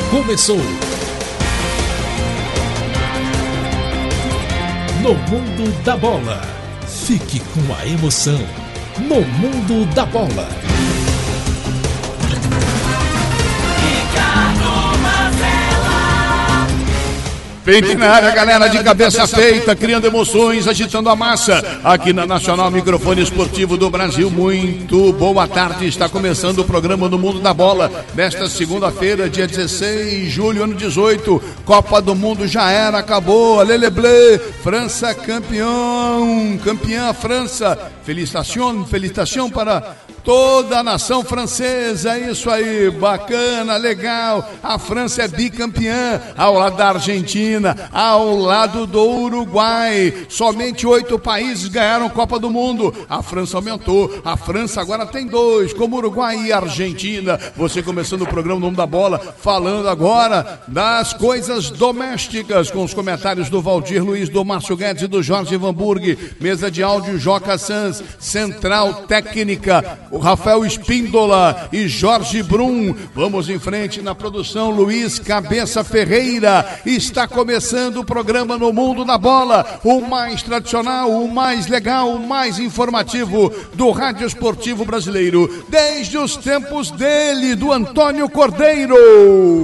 começou. No Mundo da Bola. Fique com a emoção. No Mundo da Bola. Feito na área, galera, de cabeça feita, criando emoções, agitando a massa. Aqui na Nacional Microfone Esportivo do Brasil, muito boa tarde. Está começando o programa No Mundo da Bola. Nesta segunda-feira, dia 16 de julho, ano 18. Copa do Mundo já era, acabou. Aleleble, França campeã França. Felicitação para toda a nação francesa, é isso aí, bacana, legal. A França é bicampeã, ao lado da Argentina, ao lado do Uruguai. Somente 8 países ganharam Copa do Mundo. A França aumentou, a França agora tem 2, como Uruguai e Argentina. Você começando o programa No Mundo da Bola, falando agora das coisas domésticas, com os comentários do Valdir Luiz, do Márcio Guedes e do Jorge Vanburg. Mesa de áudio, Joca Sanz. Central técnica, o Rafael Espíndola e Jorge Brum. Vamos em frente na produção, Luiz Cabeça Ferreira. Está começando o programa No Mundo da Bola, o mais tradicional, o mais legal, o mais informativo do rádio esportivo brasileiro, desde os tempos dele, do Antônio Cordeiro.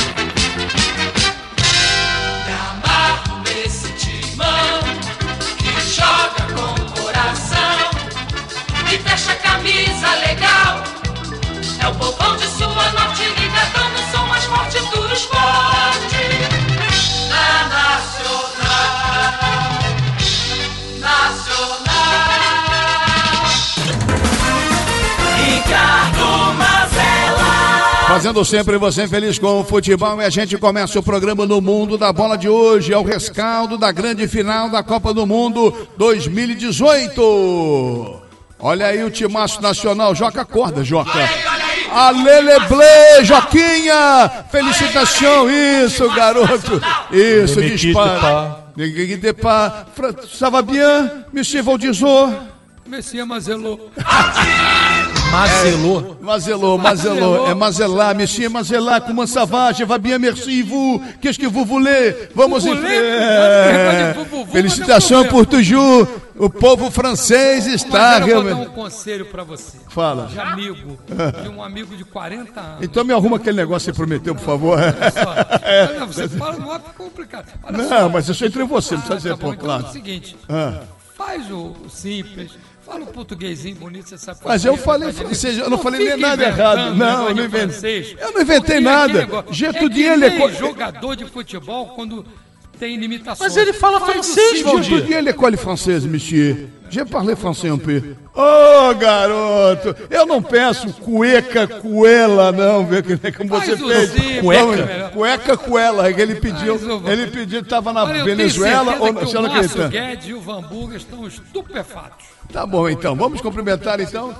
Camisa legal, é o povão de sua norte ligadão no som mais forte do esporte. Na Nacional. Ricardo Mazella. Fazendo sempre você feliz com o futebol, e a gente começa o programa No Mundo da Bola de hoje. É o rescaldo da grande final da Copa do Mundo 2018. Olha aí o timaço nacional. Joca, acorda, Joca. Aleleble, Joquinha. Felicitação, isso, garoto. Isso, dispara. Ninguém de pá. Ça va bien, Monsieur Valdizot? Monsieur Mazelot. Mazelot. É mazelar, Monsieur Mazelar, comment ça va? Je vais bien, merci, vous. Qu'est-ce que vous voulez? Vamos em frente. Felicitação por toujours. O povo francês está realmente. Eu vou dar um conselho pra você. Fala. De um amigo de 40 anos. Então me arruma aquele negócio que você prometeu, por favor. Olha, você fala, não é complicado. Olha não, só. mas eu sou entre você, não precisa dizer, bom, claro. Então é o seguinte, faz o simples, fala o portuguesinho bonito, você sabe. Mas eu falei francês, eu não falei nem nada errado. Não, eu não inventei. Eu não inventei nada. Ele é jogador de futebol quando tem limitações. Mas ele fala francês, Valdir. Tout ele école française, monsieur. Je parle français un peu. Ô, garoto, eu não peço cuela, não, vê como você fez. Cuela, que ele pediu, estava na Venezuela ou na o Márcio Guedes e o Vanburg estão estupefatos. Tá bom, então, vamos cumprimentar, então.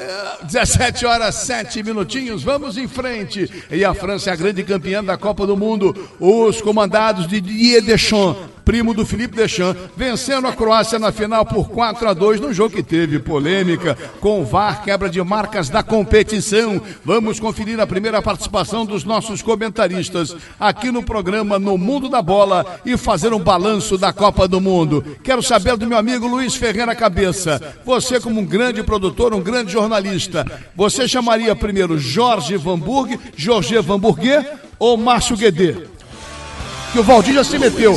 17 horas, 7 minutinhos, vamos em frente. E a França é a grande campeã da Copa do Mundo. Os comandados de Didier Deschamps, primo do Philippe Deschamps, vencendo a Croácia na final por 4-2, num jogo que teve polêmica com o VAR, quebra de marcas da competição. Vamos conferir a primeira participação dos nossos comentaristas aqui no programa No Mundo da Bola e fazer um balanço da Copa do Mundo. Quero saber do meu amigo Luiz Ferreira Cabeça. Você, como um grande produtor, um grande jornalista, você chamaria primeiro Jorge Vanburg ou Márcio Guedes? Que o Valdir já se meteu.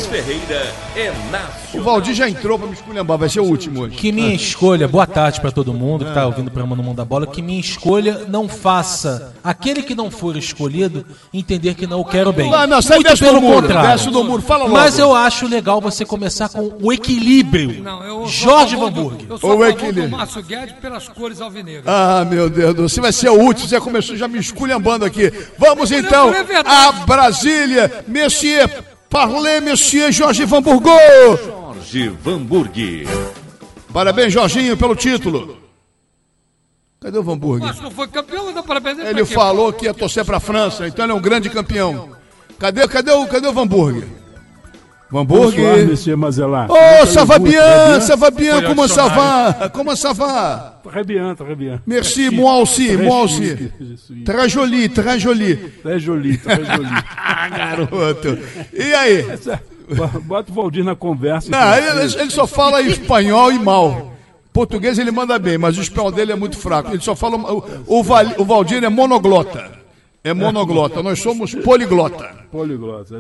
O Valdir já entrou pra me esculhambar, vai ser o último hoje. Que minha escolha, boa tarde pra todo mundo que tá ouvindo o programa No Mundo da Bola, que minha escolha não faça aquele que não for escolhido entender que não o quero bem. Não, sai muito desce pelo do muro, contrário. desce do muro, fala logo. Mas eu acho legal você começar com o equilíbrio. Jorge Vanburg. Eu sou a favor do Márcio Guedes pelas cores alvinegras. Ah, meu Deus do céu, você vai ser o último, você começou já me esculhambando aqui. Vamos então a Brasília, Monsieur. Parlez, Monsieur Jorge Vanburg. Jorge Vanburg. Parabéns, Jorginho, pelo título. Cadê o Vanburg? Mas não foi campeão, dá parabéns. Ele falou que ia torcer para a França, então ele é um grande campeão. Cadê o Vanburg? Vanburg. Bonsoir, Monsieur Mazelat. Oh, ça va bien, comment ça va? Comment ça va? très bien, très bien. Merci, moi aussi, moi aussi. Chique. Très joli, très joli. Très joli, très joli. Ah, garoto. E aí? Bota o Valdir na conversa. Não, ele só fala espanhol e mal. Português ele manda bem, mas o espanhol dele é muito fraco. Ele só fala... O Valdir é monoglota. É monoglota. Nós somos poliglota. Poliglota.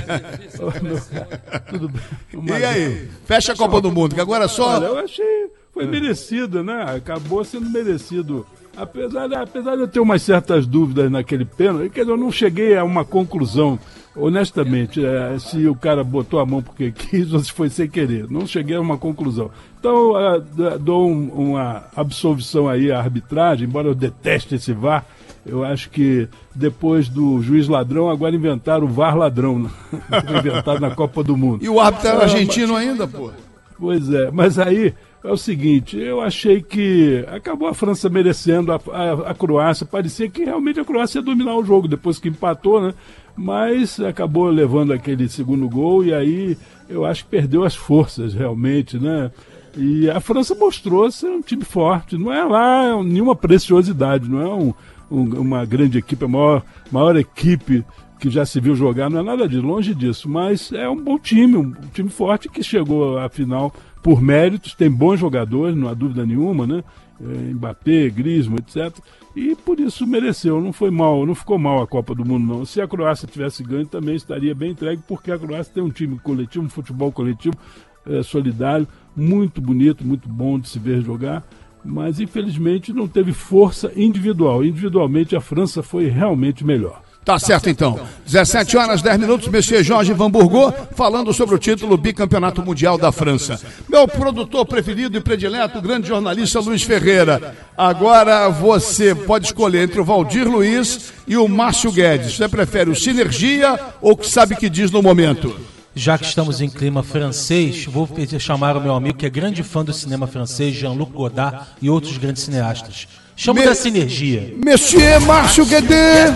Tudo bem. E aí? Fecha a Copa do Mundo, que agora é só... Olha, eu achei... Foi merecido, né? Acabou sendo merecido. Apesar de eu ter umas certas dúvidas naquele pênalti, que eu não cheguei a uma conclusão, honestamente, se o cara botou a mão porque quis ou se foi sem querer. Não cheguei a uma conclusão. Então, dou uma absolvição aí à arbitragem, embora eu deteste esse VAR. Eu acho que depois do juiz ladrão, agora inventaram o VAR ladrão, inventado na Copa do Mundo. E o árbitro era argentino ainda, pô? Pois é, mas aí é o seguinte, eu achei que acabou a França merecendo, a Croácia, parecia que realmente a Croácia ia dominar o jogo, depois que empatou, né? Mas acabou levando aquele segundo gol e aí eu acho que perdeu as forças realmente, né? E a França mostrou ser um time forte, não é lá nenhuma preciosidade, não é uma grande equipe, a maior equipe que já se viu jogar, não é nada de longe disso, mas é um bom time, um time forte que chegou à final por méritos, tem bons jogadores, não há dúvida nenhuma, né? Mbappé, Griezmann, etc. E por isso mereceu, não foi mal, não ficou mal a Copa do Mundo, não. Se a Croácia tivesse ganho, também estaria bem entregue, porque a Croácia tem um time coletivo, um futebol coletivo solidário, muito bonito, muito bom de se ver jogar. Mas infelizmente não teve força individual. Individualmente a França foi realmente melhor. Tá certo então. 17 horas, 10 minutos, Monsieur Jorge Vanburgo, falando sobre o título bicampeonato mundial da França. Meu produtor preferido e predileto, o grande jornalista Luiz Ferreira. Agora você pode escolher entre o Valdir Luiz e o Márcio Guedes. Você prefere o Sinergia ou o que sabe que diz no momento? Já que estamos em clima francês, vou chamar o meu amigo que é grande fã do cinema francês, Jean-Luc Godard e outros grandes cineastas. Chamo da Sinergia. Monsieur Márcio Guedes.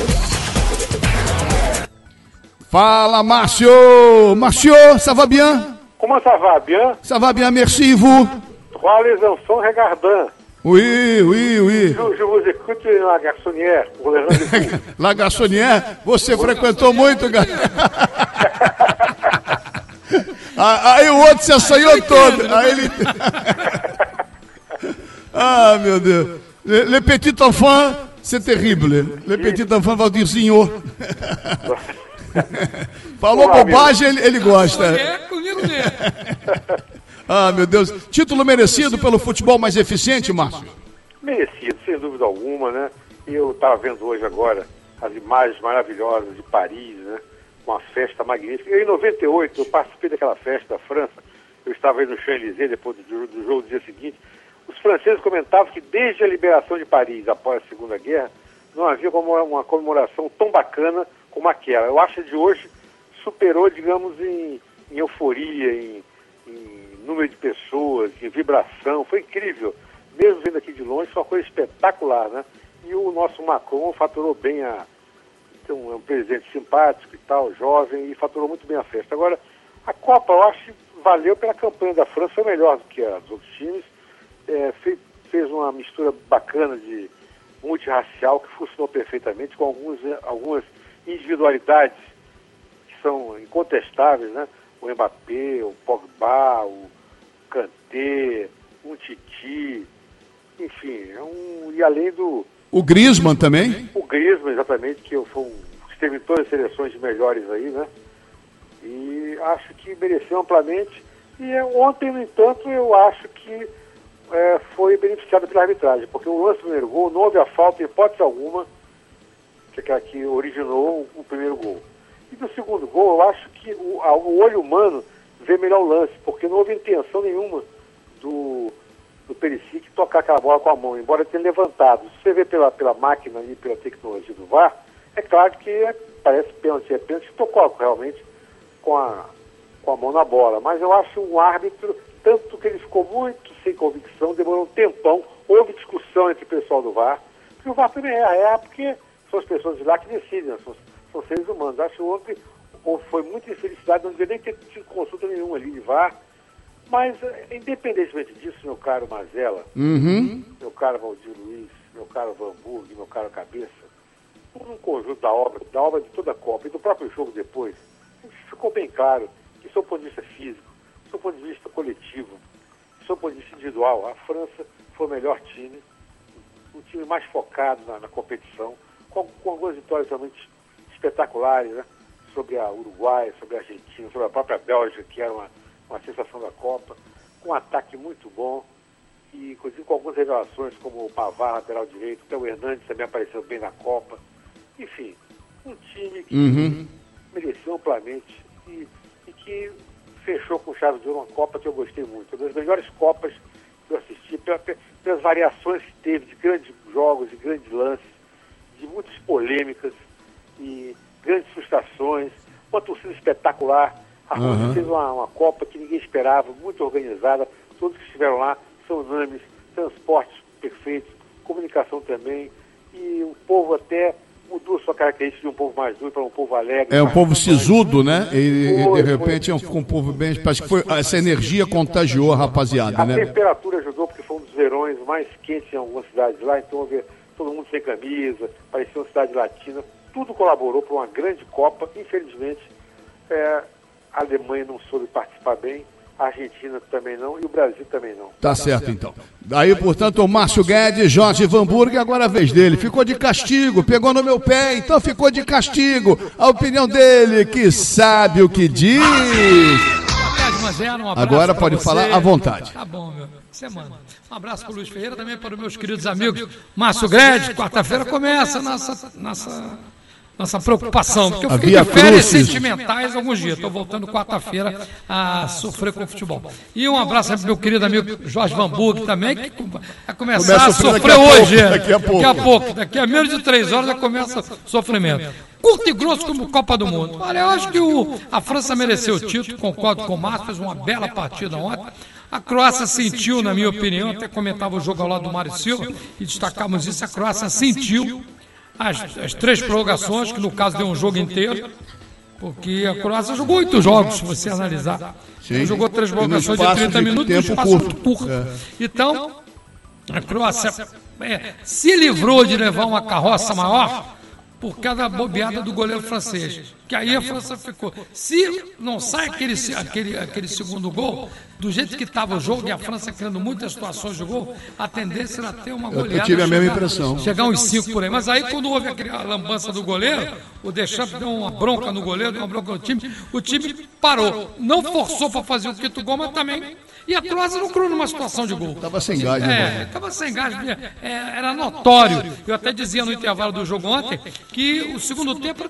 Fala, Márcio. Márcio, ça va bien? Comment ça va? Bien? Ça va bien, merci, et vous? Trois les enfants regardant. Oui, oui, oui. Je vous écoute na garçonnière pour les rendez-vous. La garçonnière, você frequentou muito, Aí o outro se assanhou todo. Aí ele... Ah, meu Deus. Le petit enfant, c'est terrible. Le petit enfant, Valdirzinho. Falou bobagem, ele gosta. É comigo mesmo. Ah, meu Deus. Título merecido pelo futebol mais eficiente, Márcio? Merecido, sem dúvida alguma, né? Eu estava vendo hoje agora as imagens maravilhosas de Paris, né? Uma festa magnífica. Em 98, eu participei daquela festa da França. Eu estava aí no Champs-Élysées depois do jogo do dia seguinte. Os franceses comentavam que desde a liberação de Paris, após a Segunda Guerra, não havia uma comemoração tão bacana como aquela. Eu acho que de hoje superou, digamos, em euforia, em número de pessoas, em vibração. Foi incrível. Mesmo vendo aqui de longe, foi uma coisa espetacular, né? E o nosso Macron faturou bem é um presidente simpático e tal, jovem, e faturou muito bem a festa. Agora, a Copa, eu acho que valeu pela campanha da França, foi melhor do que a dos outros times. Fez uma mistura bacana de multirracial que funcionou perfeitamente, com algumas individualidades que são incontestáveis, né? O Mbappé, o Pogba, o Kanté, o Titi, enfim, e além do... O Griezmann também? O Griezmann, exatamente, que esteve em todas as seleções de melhores aí, né? E acho que mereceu amplamente. E ontem, no entanto, eu acho que foi beneficiado pela arbitragem, porque o lance do primeiro gol não houve a falta, em hipótese alguma, que é aquela que originou o primeiro gol. E do segundo gol, eu acho que o olho humano vê melhor o lance, porque não houve intenção nenhuma do Perisic tocar aquela bola com a mão, embora tenha levantado. Se você vê pela máquina e pela tecnologia do VAR, é claro que parece pênalti, que tocou realmente com a mão na bola. Mas eu acho um árbitro, tanto que ele ficou muito sem convicção, demorou um tempão, houve discussão entre o pessoal do VAR, porque o VAR também porque são as pessoas de lá que decidem, né? São seres humanos. Acho que ontem foi muita infelicidade, não devia nem ter tido consulta nenhuma ali de VAR, Mas, independentemente disso, meu caro Mazella, meu caro Valdir Luiz, meu caro Vanburg, meu caro Cabeça, tudo um conjunto da obra de toda a Copa e do próprio jogo depois, ficou bem claro que, do seu ponto de vista físico, do seu ponto de vista coletivo, do seu ponto de vista individual, a França foi o melhor time, um time mais focado na competição, com algumas vitórias realmente espetaculares, né? Sobre a Uruguai, sobre a Argentina, sobre a própria Bélgica, que era uma sensação da Copa, com um ataque muito bom, e inclusive com algumas revelações, como o Pavard, lateral direito, até o Hernandes também apareceu bem na Copa. Enfim, um time que mereceu amplamente e que fechou com chave de ouro uma Copa que eu gostei muito. Uma das melhores Copas que eu assisti, pelas variações que teve de grandes jogos e grandes lances, de muitas polêmicas e grandes frustrações, uma torcida espetacular. A Rússia fez uma Copa que ninguém esperava, muito organizada, todos que estiveram lá são unânimes, transportes perfeitos, comunicação também, e o povo até mudou sua característica de um povo mais duro para um povo alegre. É um povo sisudo, né? E de repente ficou um povo bem... Parece que essa energia contagiou a rapaziada, né? A temperatura ajudou, porque foi um dos verões mais quentes em algumas cidades lá, então todo mundo sem camisa, parecia uma cidade latina, tudo colaborou para uma grande Copa. Infelizmente, a Alemanha não soube participar bem, a Argentina também não e o Brasil também não. Tá certo, então. Daí, portanto, o Márcio Guedes, Jorge Vanburg, agora a vez dele. Ficou de castigo, pegou no meu pé, então ficou de castigo. A opinião dele, que sabe o que diz. Agora pode falar à vontade. Tá bom, meu. Semana. Um abraço para o Luiz Ferreira, também para os meus queridos amigos. Márcio Guedes, quarta-feira começa a nossa preocupação, porque eu fiquei de férias sentimentais alguns dias. Estou voltando quarta-feira a sofrer com o futebol. E um abraço para o meu querido amigo Jorge Vanburg também, que vai começar a sofrer hoje. Daqui a pouco. Daqui a menos de 3 horas já começa o sofrimento. Curto e grosso como Copa do Mundo. Olha, eu acho que a França mereceu o título, concordo com o Márcio, fez uma bela partida ontem. A Croácia sentiu, na minha opinião, até comentava o jogo ao lado do Mário Silva, e destacamos isso, a Croácia sentiu as 3 prorrogações, que no caso deu um jogo inteiro, porque a Croácia jogou 8 jogos, se você analisar. Sim. Jogou 3 prorrogações de 30 minutos, no espaço muito curto. Então, a Croácia se livrou de levar uma carroça maior por causa da bobeada do goleiro francês, que aí a França ficou. Se não sai aquele segundo gol, do jeito que estava o jogo, e a França criando muitas situações de gol, a tendência era ter uma goleada. Eu tive a mesma impressão. Chegar uns 5 por aí. Mas aí, quando houve a lambança do goleiro, o Deschamps deu uma bronca no goleiro, deu uma bronca no time, o time parou. Não forçou para fazer o quinto gol, mas também... E a Croácia não criou numa situação de gol. Estava sem gás, né? Estava sem gás. Era notório. Eu até dizia no intervalo do jogo ontem que o segundo tempo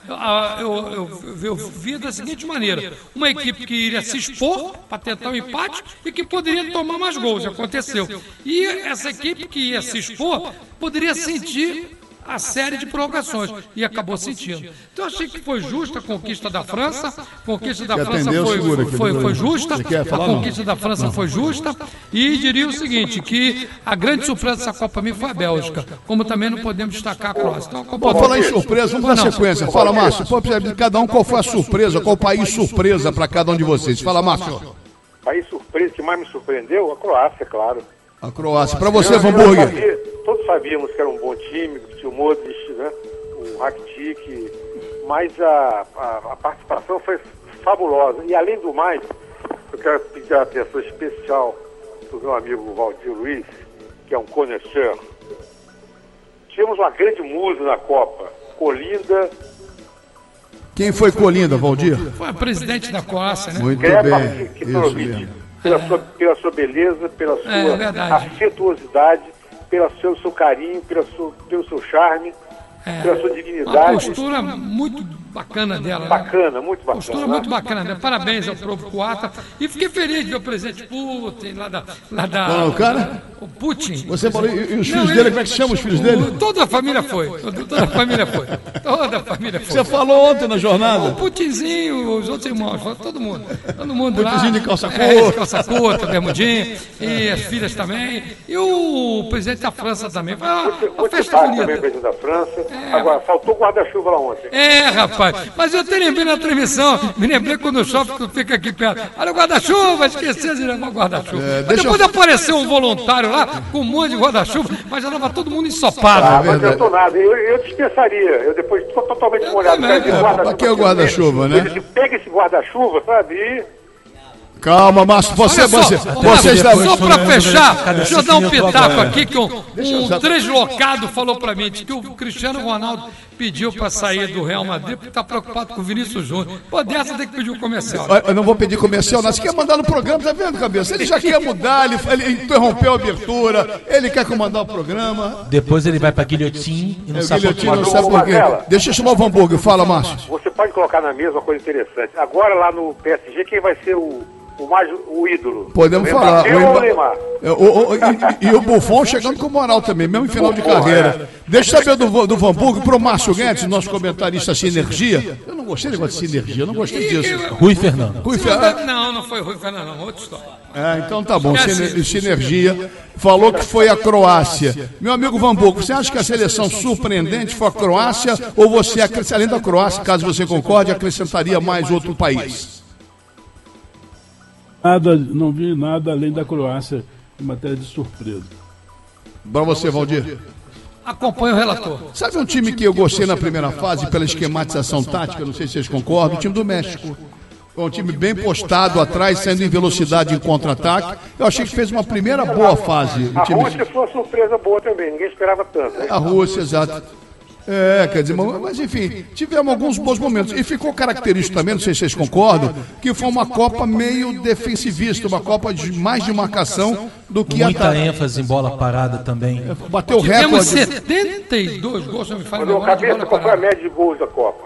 eu via da seguinte maneira: uma equipe que iria se expor para tentar um empate e que poderia tomar mais gols. Aconteceu. E essa equipe que ia se expor poderia sentir a série de prorrogações, e acabou sentindo. Então achei que foi justa a conquista da França, a conquista da França foi justa, a conquista da França foi justa, e diria o seguinte, que a grande surpresa dessa Copa para mim foi a Bélgica, como também não podemos destacar a Croácia. Então, falar em surpresa, vamos dar sequência. Fala, Márcio, de cada um, qual foi a surpresa, qual país surpresa para cada um de vocês? Fala, Márcio. País surpresa que mais me surpreendeu? A Croácia, claro. A Croácia. Para você, Vanburg. Todos sabíamos que era um bom time, que tinha o Modric, né? O Rakitic, mas a participação foi fabulosa. E além do mais, eu quero pedir a atenção especial do meu amigo Valdir Luiz, que é um conhecedor. Tivemos uma grande musa na Copa, Colinda. Quem foi Colinda, Valdir? Foi a presidente da Croácia, né? Muito bem, isso mesmo. Pela sua beleza, pela sua afetuosidade, pelo seu carinho, pelo seu charme, pela sua dignidade. Uma postura muito bacana dela. Bacana, muito bacana. Postura muito bacana dela. Parabéns ao povo croata. E fiquei feliz de ver o presidente Putin, lá da... Qual é o cara? O Putin. Você falou, e os filhos dele, como é que se chama os filhos dele? Toda a família foi. Toda a família foi. família foi. Você falou ontem na jornada. O Putinzinho, os outros irmãos, todo mundo. Todo mundo lá. Putinzinho de calça curta. Calça curta, bermudinho. E as filhas também. E o presidente da França também. Foi uma festa bonita. Também o presidente da França. Agora, faltou guarda-chuva lá ontem. Rapaz. Mas eu te lembrei na transmissão. Me lembrei quando chove, tu fica aqui perto. Olha o guarda-chuva, esqueci de levar o guarda-chuva. Mas depois apareceu um voluntário lá com um monte de guarda-chuva, mas já estava todo mundo ensopado. Não adiantou nada. Eu dispensaria. Eu depois estou totalmente molhado. Aqui é o guarda-chuva, né? Ele pega esse guarda-chuva, sabe? E... Calma, Márcio, você está... Só para fechar, deixa eu dar um pitaco aqui, que um translocado falou para mim, que o Cristiano Ronaldo pediu para sair do Real Madrid porque está preocupado com o Vinícius Júnior. Pô, dessa tem que pedir o comercial. Eu não vou pedir comercial, não. Você quer mandar no programa, tá vendo, cabeça? Ele já quer mudar, ele interrompeu a abertura, ele quer comandar o programa. Depois ele vai para guilhotim e não sabe por quê. Não sabe por quê. Deixa eu chamar o Van Burger, fala, Márcio. Você pode colocar na mesa uma coisa interessante. Agora lá no PSG, quem vai ser o ídolo? Podemos falar. O Neymar. E o Buffon chegando com moral também, mesmo em final de carreira. Deixa eu saber do Van Burger pro Márcio Guedes, nosso comentarista Sinergia. Eu não gostei do negócio de sinergia, eu não gostei disso. Rui Fernando. Não foi Rui Fernando, não. Outra história. Então tá bom. Sinergia falou que foi a Croácia. Meu amigo Van Burger, você acha que a seleção surpreendente foi a Croácia ou você, além da Croácia, caso você concorde, acrescentaria mais outro país? Não vi nada além da Croácia em matéria de surpresa. Para você, Valdir. Acompanha o relator. Sabe um time que eu gostei na primeira fase pela esquematização tática, não sei se vocês concordam, o time do México. Foi um time bem postado atrás, saindo em velocidade em contra-ataque. Eu achei que fez uma primeira boa fase. A Rússia foi uma surpresa boa também, ninguém esperava tanto. Né? A Rússia, exato. Quer dizer, mas enfim, tivemos alguns bons momentos. E ficou característico também, não sei se vocês concordam, que foi uma Copa meio defensivista, uma Copa de mais de marcação do que muita ênfase em bola parada também. Bateu o recorde. Temos 72 gols, não me fala agora. Cabeça, qual foi a média de gols da Copa?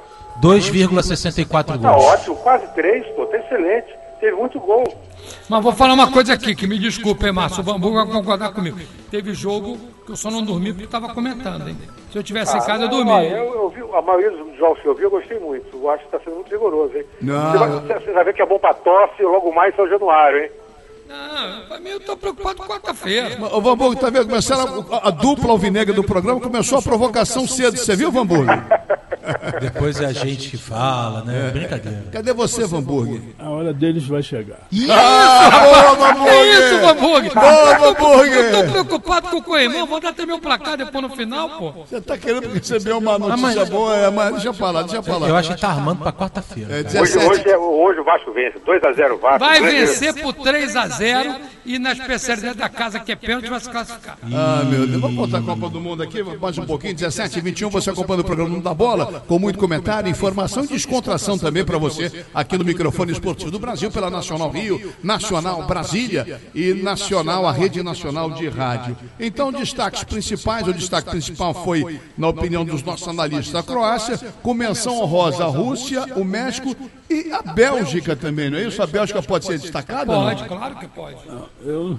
2,64 gols. Tá ótimo, quase 3, pô, tá excelente. Teve muito gol. Mas vou falar uma coisa aqui, que me desculpe, Márcio, o Bambu vai concordar comigo. Teve jogo que eu só não dormi porque estava comentando, hein? Se eu tivesse em casa, eu dormia. Eu vi, a maioria dos jogos que eu vi, eu gostei muito. Eu acho que está sendo muito rigoroso, hein? Você vai ver que é bom para tosse logo mais São Januário, hein? Não, pra mim eu tô preocupado com quarta-feira. O Vamburgo, tá vendo? Começaram a dupla alvinegra do programa, começou a provocação cedo. Você viu, Vamburgo? Depois é a gente que fala, né? Brincadeira. Cadê você, Vamburgo? A hora deles vai chegar. Boa, Vamburgo! É isso, Vamburgo! Boa, Vamburgo! Eu tô preocupado com o Coimão, vou dar até meu placar depois no final, pô. Você tá querendo receber uma notícia boa, mas deixa eu falar. Eu acho que tá armando pra quarta-feira. Hoje o Vasco vence, 2-0 Vasco. Vai vencer por 3-0 e na especialidade da casa, que é pênalti, vai se classificar. Meu Deus. Vamos botar a Copa do Mundo aqui, mais um pouquinho, 17h21, você acompanha o programa Mundo da Bola, com muito comentário, informação e descontração também para você, aqui no microfone esportivo do Brasil, pela Nacional Rio, Nacional Brasília e Nacional, a Rede Nacional de Rádio. Então, destaques principais, o destaque principal foi, na opinião dos nossos analistas, a Croácia, com menção honrosa a Rússia, o México e a Bélgica também, não é isso? A Bélgica pode ser destacada? Pode, claro que pode. Eu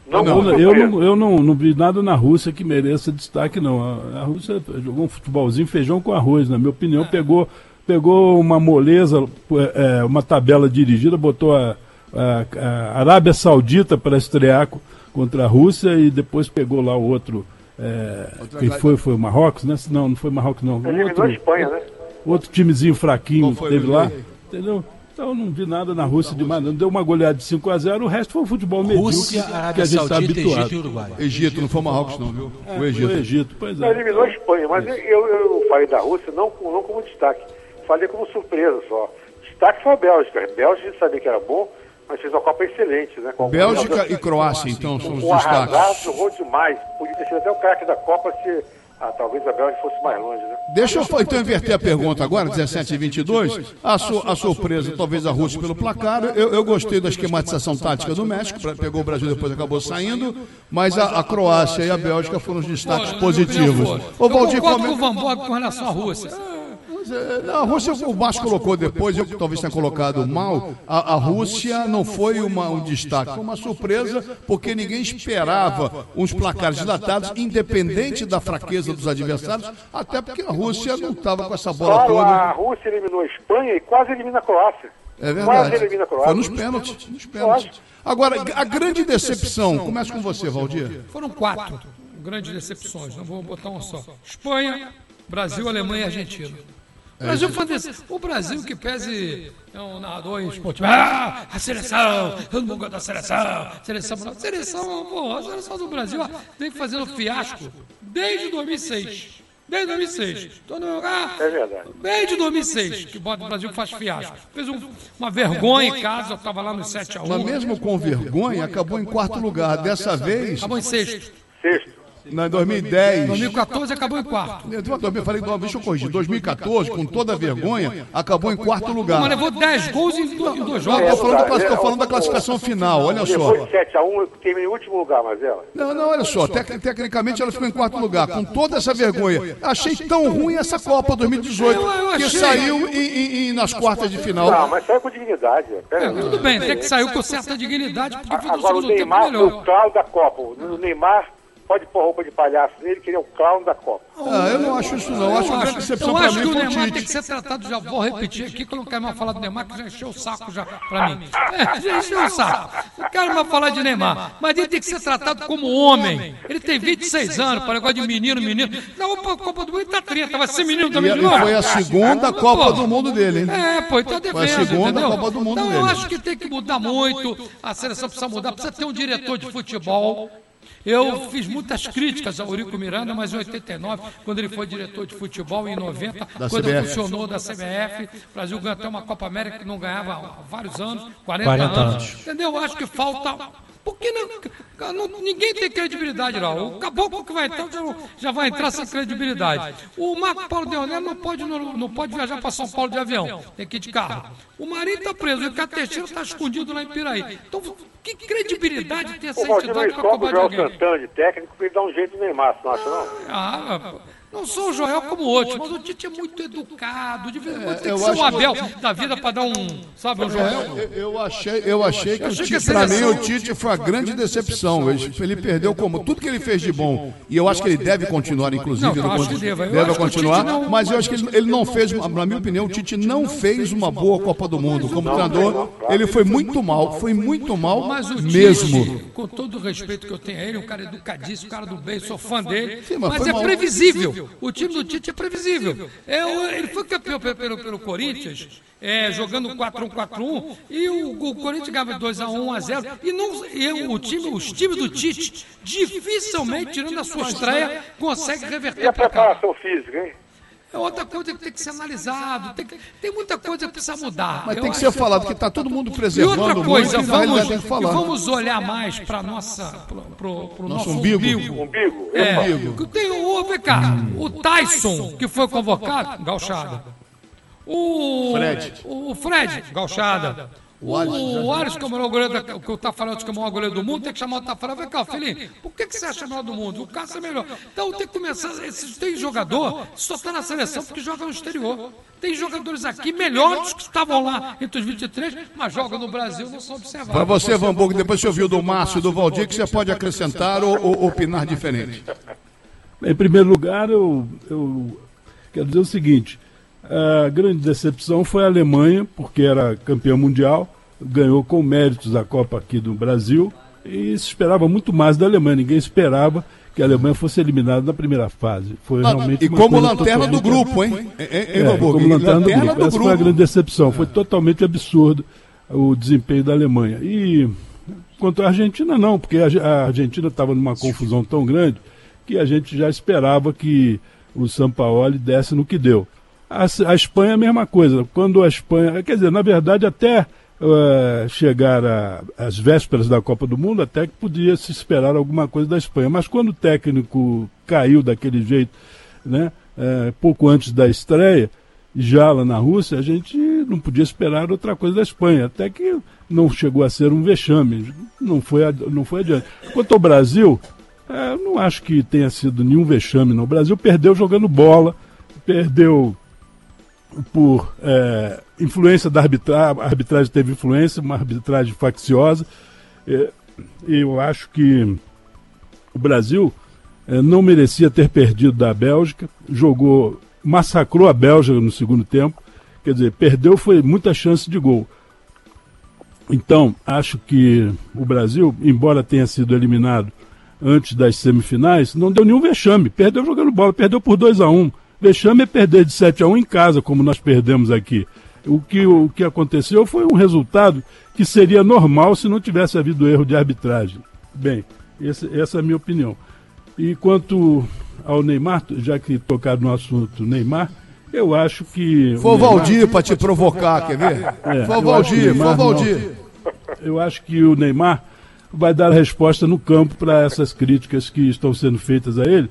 não vi nada na Rússia que mereça destaque, não. A Rússia jogou um futebolzinho feijão com arroz, na minha opinião. Pegou uma moleza, uma tabela dirigida, botou a Arábia Saudita para estrear contra a Rússia e depois pegou lá o outro. Quem foi o Marrocos, né? Não foi Marrocos, não. A Espanha, né? Outro timezinho fraquinho teve lá. Entendeu? Então não vi nada na Rússia demais, não deu uma goleada de 5-0, o resto foi um futebol medíocre que a gente está habituado. Egito e Uruguai. Egito, não foi Marrocos não, viu? O Egito, pois é. Eliminou a Espanha, mas eu falei da Rússia não como destaque, falei como surpresa só. Destaque foi a Bélgica. A Bélgica a gente sabia que era bom, mas fez uma Copa excelente, né? Bélgica e Croácia, então, são os destaques. O destaques. Jogou demais, podia ter sido até o craque da Copa se... talvez a Bélgica fosse mais longe, né? Deixa eu então inverter a pergunta agora, 17h22. A surpresa, talvez a Rússia pelo placar. Eu gostei da esquematização tática do México, pegou o Brasil, depois acabou saindo, mas a Croácia e a Bélgica foram os destaques positivos. Eu concordo com o Van Borg com relação à Rússia. Pois é, a Rússia, o Márcio colocou depois, eu que talvez tenha colocado mal, a Rússia não foi um destaque, foi uma surpresa, porque ninguém esperava uns placares dilatados, independente da fraqueza dos adversários, até porque a Rússia não estava com essa bola toda. A Rússia eliminou a Espanha e quase elimina a Croácia. É verdade. Quase elimina a Croácia. Foi nos pênaltis. Agora, a grande decepção, começa com você, Valdir. Foram 4 grandes decepções, não vou botar uma só. Espanha, Brasil, Alemanha e Argentina. O Brasil que pese um narrador esportivo. A seleção, todo mundo gosta da seleção. A seleção do Brasil vem fazendo fiasco desde 2006. Desde 2006. É verdade. Desde 2006 que o Brasil faz fiasco. Fez uma vergonha em casa, eu estava lá no 7-1. Mas mesmo com vergonha, acabou em 4º lugar. Dessa vez... Acabou em 6º. Em 2010. 2014 acabou em 4º. Eu falei, deixa eu corrigir. 2014, com toda a vergonha, acabou em 4º lugar. Mas levou 10 gols em 2 jogos. Estou falando da classificação final, olha só. Depois de 7-1, terminou em último lugar, mas ela. Não, olha só. Tecnicamente ela ficou em 4º lugar, com toda essa vergonha. Achei tão ruim essa Copa 2018, que saiu nas quartas de final. Não, mas saiu com dignidade. Tudo bem, tem que sair com certa dignidade, porque fez o agora o segundo tempo Neymar foi o melhor. clown da Copa. O Neymar pode pôr roupa de palhaço nele, que ele é o clown da Copa. Eu não acho isso não. Eu acho que a grande decepção para mim que o foi o Neymar tem que Tite. ser tratado, já vou repetir aqui, que eu não quero mais falar do Neymar, que já encheu o saco já pra mim. Já encheu o saco. Não quero mais falar de Neymar. Mas ele tem que ser tratado como homem. Ele tem 26 anos, para negócio de menino. Na Copa do Mundo ele tá 30, vai ser menino também de novo. E foi a segunda Copa do Mundo dele, hein? Então devendo, Foi a segunda entendeu? Copa do Mundo então dele. eu acho que tem que mudar muito, a seleção precisa mudar, precisa ter um diretor de futebol. Eu fiz muitas críticas ao Eurico Miranda, mas em 89, quando ele foi diretor de futebol, em 90, quando ele funcionou da CBF, o Brasil ganhou até uma Copa América que não ganhava há vários anos, 40 anos. Entendeu? Eu acho que falta... Porque ninguém tem credibilidade lá. O caboclo que vai entrar já vai entrar sem credibilidade. O Marco Paulo Deonel não pode viajar para São Paulo de avião, tem que ir de carro. O Marinho está preso, o Ricardo Teixeira está escondido lá em Piraí. Então, que credibilidade tem essa entidade para cobrar de alguém? O Santana de técnico para ele dar um jeito no Neymar, você não acha não? Não sou o Joel como outros, mas o Tite é muito educado. De vez em quando tem que ser um Abel da vida para dar um Joel. Eu achei que o Tite, para mim, o Tite foi uma grande decepção. Ele perdeu como tudo que ele fez de bom. E eu acho que ele deve continuar, inclusive. Deve continuar. Mas eu acho que ele não fez, na minha opinião, o Tite não fez uma boa Copa do Mundo. Como treinador, ele foi muito mal. Mas o mesmo. Tite, com todo o respeito que eu tenho a ele, um cara educadíssimo, um cara do bem, sou fã dele. Mas é previsível. O time do Tite é previsível. Ele foi campeão pelo Corinthians, jogando 4-1-4-1, e o Corinthians ganhava 2-1, 1-0. Os times do Tite, dificilmente, tirando a sua estreia, conseguem reverter E a preparação física, hein? É outra coisa que tem que ser analisado. Tem muita coisa que precisa mudar. Mas tem que ser falado, que está todo mundo E preservando. outra coisa, muito, vamos olhar mais para pro nosso umbigo. Vem cá, o Tyson, que foi convocado, gauchada. O Fred, gauchada. O Alisson, que é o maior goleiro, que o Tafarel que é o maior goleiro do mundo, tem que chamar o Tafarel. Vem cá, Felinho, por que você acha melhor do mundo? O Cássio é melhor. Então tem que começar. Tem jogador que só está na seleção porque joga no exterior. Tem jogadores aqui melhores que estavam lá entre os 23, mas jogam no Brasil, não são observados. Para você, Van Burg, depois você ouviu do Márcio e do Valdir, que você pode acrescentar ou opinar diferente. Em primeiro lugar, eu quero dizer o seguinte. A grande decepção foi a Alemanha, porque era campeã mundial, ganhou com méritos a Copa aqui do Brasil, e se esperava muito mais da Alemanha. Ninguém esperava que a Alemanha fosse eliminada na primeira fase. Foi realmente e como lanterna do grupo, hein? Como lanterna do grupo. Essa foi a grande decepção. Foi totalmente absurdo o desempenho da Alemanha. E quanto à Argentina, não, porque a Argentina estava numa confusão tão grande que a gente já esperava que o Sampaoli desse no que deu. A Espanha é a mesma coisa. Quando a Espanha... Quer dizer, na verdade, até chegar às vésperas da Copa do Mundo, até que podia se esperar alguma coisa da Espanha. Mas quando o técnico caiu daquele jeito, né, pouco antes da estreia, já lá na Rússia, a gente não podia esperar outra coisa da Espanha. Até que não chegou a ser um vexame. Não foi adiante. Quanto ao Brasil, não acho que tenha sido nenhum vexame, não. O Brasil perdeu jogando bola, perdeu por influência da arbitragem, a arbitragem teve influência, uma arbitragem facciosa. Eu acho que o Brasil não merecia ter perdido da Bélgica, massacrou a Bélgica no segundo tempo, quer dizer, perdeu, foi muita chance de gol. Então, acho que o Brasil, embora tenha sido eliminado antes das semifinais, não deu nenhum vexame, perdeu jogando bola, perdeu por 2-1. Vexame é perder de 7-1 em casa, como nós perdemos aqui. O que aconteceu foi um resultado que seria normal se não tivesse havido erro de arbitragem. Bem, essa é a minha opinião. E quanto ao Neymar, já que tocaram no assunto Neymar, eu acho que... Foi o Valdir para te provocar, quer ver? Foi o Valdir. Eu acho que o Neymar vai dar a resposta no campo para essas críticas que estão sendo feitas a ele,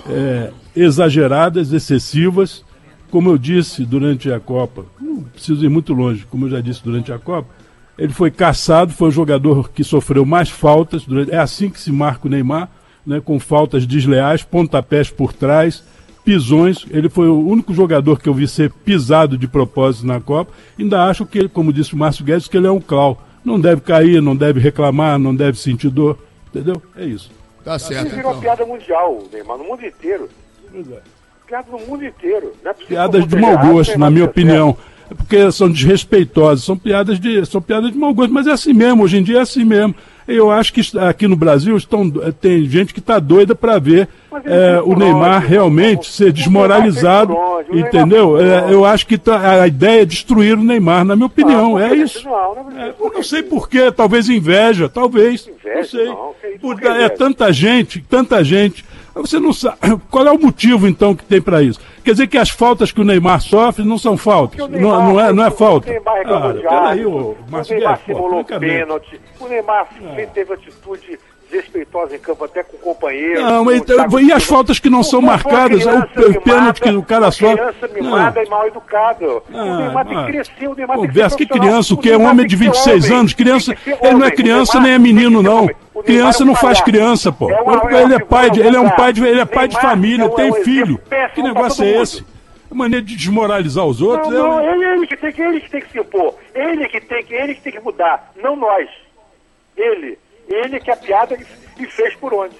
exageradas, excessivas. Como eu disse durante a Copa, não preciso ir muito longe, como eu já disse durante a Copa, ele foi caçado, foi o jogador que sofreu mais faltas, é assim que se marca o Neymar, né, com faltas desleais, pontapés por trás, pisões. Ele foi o único jogador que eu vi ser pisado de propósito na Copa. Ainda acho que ele, como disse o Márcio Guedes, que ele é um clau. Não deve cair, não deve reclamar, não deve sentir dor, entendeu? É isso. Tá certo. Isso virou piada mundial, Neymar, no mundo inteiro. Piada no mundo inteiro. Não é piadas de mau gosto, na minha opinião. É porque são desrespeitosas, são piadas de mau gosto, mas é assim mesmo, hoje em dia é assim mesmo. Eu acho que aqui no Brasil tem gente que está doida para ver o Neymar realmente ser desmoralizado, entendeu? Eu acho que a ideia é destruir o Neymar, na minha opinião, é isso. Eu não sei porquê, talvez inveja, talvez, não sei. Porque tanta gente. Você não sabe. Qual é o motivo, então, que tem para isso? Quer dizer que as faltas que o Neymar sofre não são faltas? Não é falta? Peraí, o Neymar simulou pênalti. O Neymar teve atitude desrespeitosa em campo, até com o companheiro. E as faltas que não são marcadas? O pênalti que o cara sofre. Criança mimada e mal educada. O Neymar tem que crescer, o Neymar tem que ser. Que criança? O que é um homem de 26 anos? Criança, ele não é criança nem é menino, não. Criança não faz criança, pô. Ele é pai de família, tem filho. Que negócio é esse? A maneira de desmoralizar os outros. Não, ele que tem que se impor. Ele que tem que mudar, não nós. Ele que é a piada e fez por onde.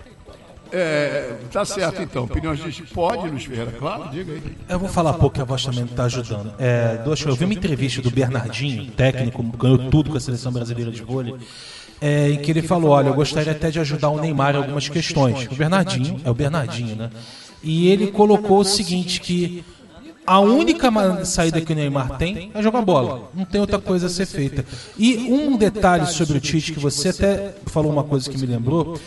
Tá certo então. Opiniões de... Pode, Luiz Ferreira, claro, diga aí. Eu vou falar pouco que a voz também não está ajudando. Eu vi uma entrevista do Bernardinho, técnico, ganhou tudo com a seleção brasileira de vôlei, em que ele falou, olha, eu gostaria até de ajudar o Neymar em algumas questões. O Bernardinho, né? E ele colocou o seguinte, que a única saída que o Neymar tem é jogar bola. Não tem outra coisa a ser feita. E um detalhe sobre o Tite, que você até falou uma coisa que me lembrou,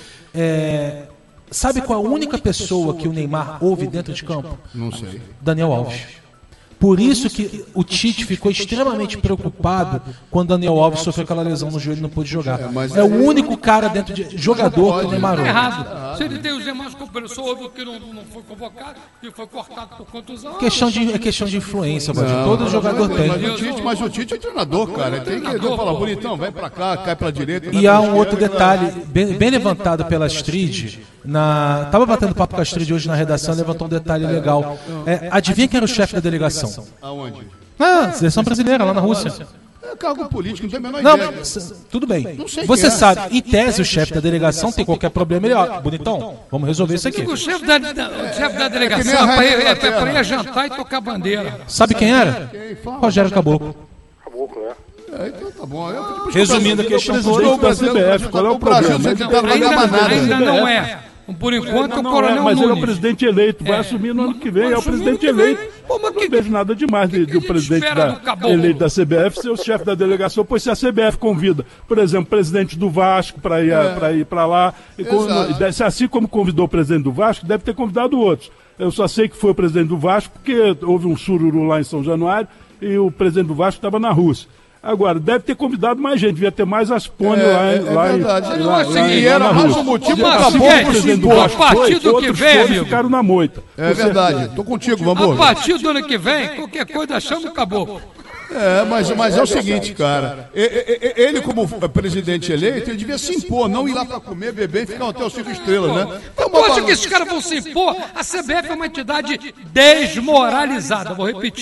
sabe qual é a única pessoa que o Neymar ouve dentro de campo? Não sei. Daniel Alves. Por isso que o Tite ficou extremamente preocupado quando Daniel Alves sofreu aquela lesão no joelho e não pôde jogar. É o único cara dentro de jogador que o Neymar ouve. É errado. Se ele tem os demais companheiros, só ouve o que não foi convocado e foi cortado por contusão. É questão de influência, Valdir. Todo jogador tem. Mas o Tite é treinador, cara. Tem que falar, bonitão, vai pra cá, cai pra direita. E há um outro detalhe, bem levantado pela Astrid. Tava batendo papo com a Astrid hoje na redação, levantou um detalhe legal. Adivinha quem era o chefe da delegação? Aonde? Seleção brasileira, lá na Rússia. É cargo político, não tem a menor ideia. Tudo bem. Você sabe, em tese, o chefe da delegação tem qualquer problema, ele, bonitão, vamos resolver isso aqui. O chefe da delegação é para ir jantar e tocar bandeira. Sabe quem era? Rogério Caboclo. Então tá bom. Resumindo a questão toda, da CBF, qual é o problema? Ainda não é. Por enquanto, o Coronel mas Nunes. Ele é o presidente eleito, vai assumir no ano que vem, é o presidente eleito. Não vejo nada demais do presidente eleito da CBF ser o chefe da delegação, pois se a CBF convida, por exemplo, o presidente do Vasco para ir para lá, assim como convidou o presidente do Vasco, deve ter convidado outros. Eu só sei que foi o presidente do Vasco, porque houve um sururu lá em São Januário e o presidente do Vasco estava na Rússia. Agora, deve ter convidado mais gente, devia ter mais Aspone e era mais um motivo para o presidente do Vasco. A partir do que vem, amigo, ficaram na moita. É verdade, tô contigo, vamos. A partir do ano que vem, qualquer coisa chama o caboclo. Mas é o seguinte, cara, ele como presidente eleito, ele devia se impor, não ir lá para comer, beber e ficar no hotel 5 estrelas, né? Eu acho que esses caras vão se impor. A CBF é uma entidade desmoralizada, vou repetir,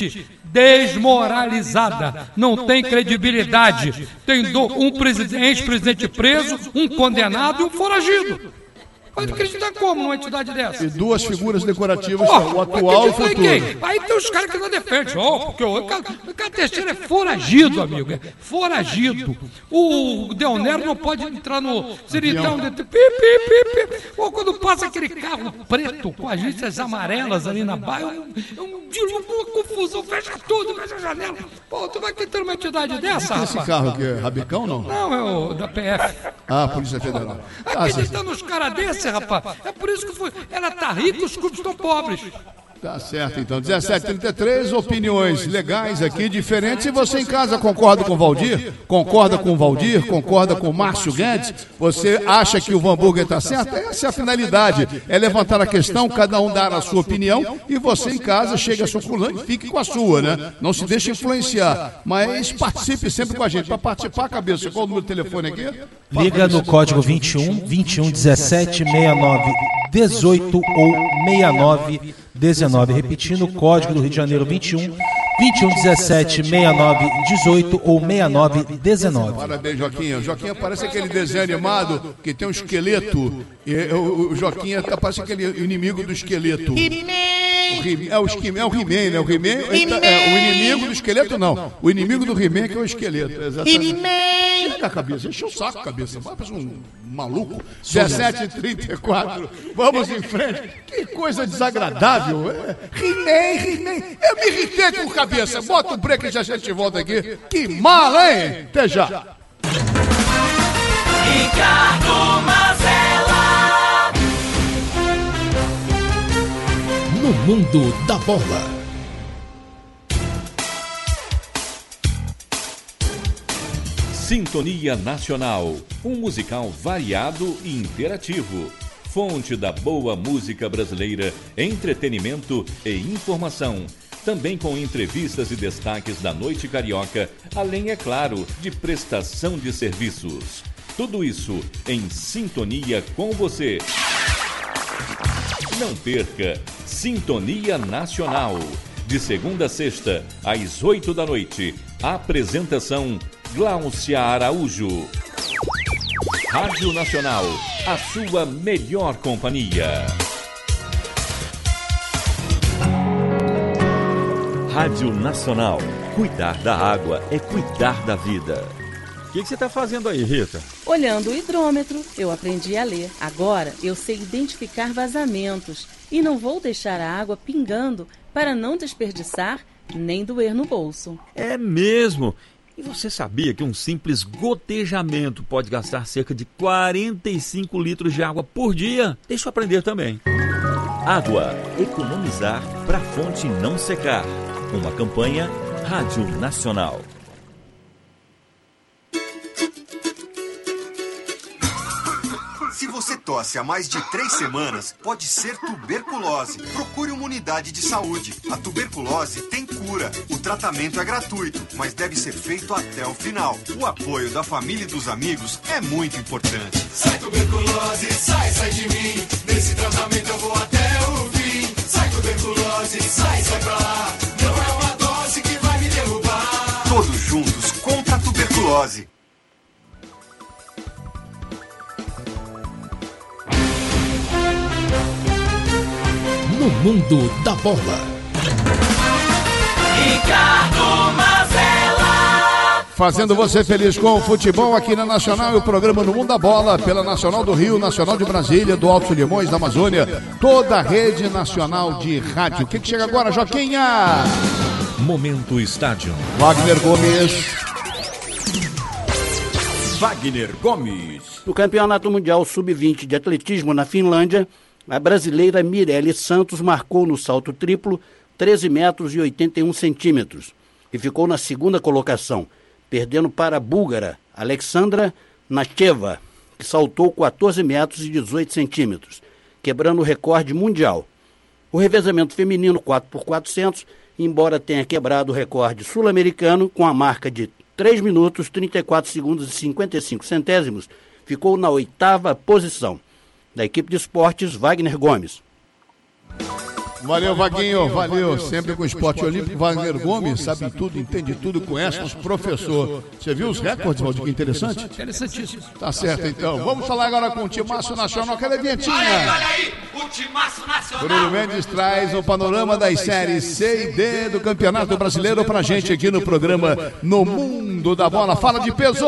desmoralizada, não tem credibilidade. Tem um ex-presidente preso, um condenado e um foragido. Pode acreditar como numa entidade dessa? E duas figuras decorativas, o atual e o futuro. Aí tem os caras que não defendem. Porque o cara Teixeira é foragido, amigo. É foragido. O Deonero não pode entrar no... Se ele dá Ou quando passa aquele carro preto com as listas amarelas ali na baia, uma confusão, fecha tudo, fecha a janela. Pô, tu vai ter uma entidade dessa, rapaz? Esse carro aqui é Rabicão, não? Não, é o da PF. Polícia Federal. Acreditando nos caras desses, rapaz. É por isso que ela tá rica, os clubes estão pobres. Tá certo, então. 17h33, opiniões legais aqui, diferentes. E você em casa concorda com o Valdir? Concorda com o Valdir? Concorda com o Márcio Guedes? Você acha que o Van Burger está certo? Essa é a finalidade. É levantar a questão, cada um dar a sua opinião e você em casa chega a sua coluna e fique com a sua, né? Não se deixe influenciar. Mas participe sempre com a gente. Para participar, cabeça, qual o número de telefone aqui? Liga no código 21 17 69 18 ou 69 19, repetindo o código do Rio de Janeiro 21 17 69 18 ou 69 19. Parabéns, Joquinha. Joquinha parece aquele desenho animado que tem um esqueleto. O Joquinha parece aquele inimigo do esqueleto. É o He-Man, né? O inimigo do esqueleto, não. O inimigo do He-Man que é o esqueleto. Exatamente. Chega a cabeça, enche o saco a cabeça. Parece um maluco. 17h34. Vamos em frente. Que coisa desagradável. He-Man. Eu me irritei com cabeça. Bota o break e já a gente volta aqui. Que mala, hein? Até já. Ricardo Mazella. No mundo da bola. Sintonia Nacional, um musical variado e interativo. Fonte da boa música brasileira, entretenimento e informação. Também com entrevistas e destaques da noite carioca, além, é claro, de prestação de serviços. Tudo isso em sintonia com você. Não perca Sintonia Nacional. De segunda a sexta, às 8 da noite. Apresentação Gláucia Araújo. Rádio Nacional, a sua melhor companhia. Rádio Nacional. Cuidar da água é cuidar da vida. O que você está fazendo aí, Rita? Olhando o hidrômetro. Eu aprendi a ler. Agora eu sei identificar vazamentos e não vou deixar a água pingando para não desperdiçar nem doer no bolso. É mesmo? E você sabia que um simples gotejamento pode gastar cerca de 45 litros de água por dia? Deixa eu aprender também. Água. Economizar para a fonte não secar. Uma campanha Rádio Nacional. Se você tosse há mais de 3 semanas, pode ser tuberculose. Procure uma unidade de saúde. A tuberculose tem cura. O tratamento é gratuito, mas deve ser feito até o final. O apoio da família e dos amigos é muito importante. Sai tuberculose, sai de mim. Nesse tratamento eu vou até o fim. Sai tuberculose, sai pra lá. Não é uma dose que vai me derrubar. Todos juntos contra a tuberculose. No mundo da bola. Ricardo Mazella. Fazendo você feliz com o futebol aqui na Nacional e o programa No Mundo da Bola, pela Nacional do Rio, Nacional de Brasília, do Alto Limões, da Amazônia, toda a rede nacional de rádio. O que chega agora, Joquinha? Momento Estádio. Wagner Gomes. Wagner Gomes. No Campeonato Mundial Sub-20 de Atletismo na Finlândia, a brasileira Mirelle Santos marcou no salto triplo 13 metros e 81 centímetros e ficou na segunda colocação, perdendo para a búlgara Alexandra Nacheva, que saltou 14 metros e 18 centímetros, quebrando o recorde mundial. O revezamento feminino 4x400, embora tenha quebrado o recorde sul-americano com a marca de 3 minutos, 34 segundos e 55 centésimos, ficou na 8ª posição. Da equipe de esportes, Wagner Gomes. Valeu, Vaguinho, valeu. Sempre com o Esporte Olímpico. Wagner Gomes sabe tudo, entende tudo, conhece os professores. Você viu os recordes, Valdir? Que interessante? Interessantíssimo. Tá certo, então. Vamos falar agora com o Timaço Nacional. Cadê a vinhetinha? Olha aí, o Timaço Nacional. Bruno Mendes traz o panorama das séries C e D do Campeonato Brasileiro pra gente aqui no programa No Mundo da Bola. Fala de peso!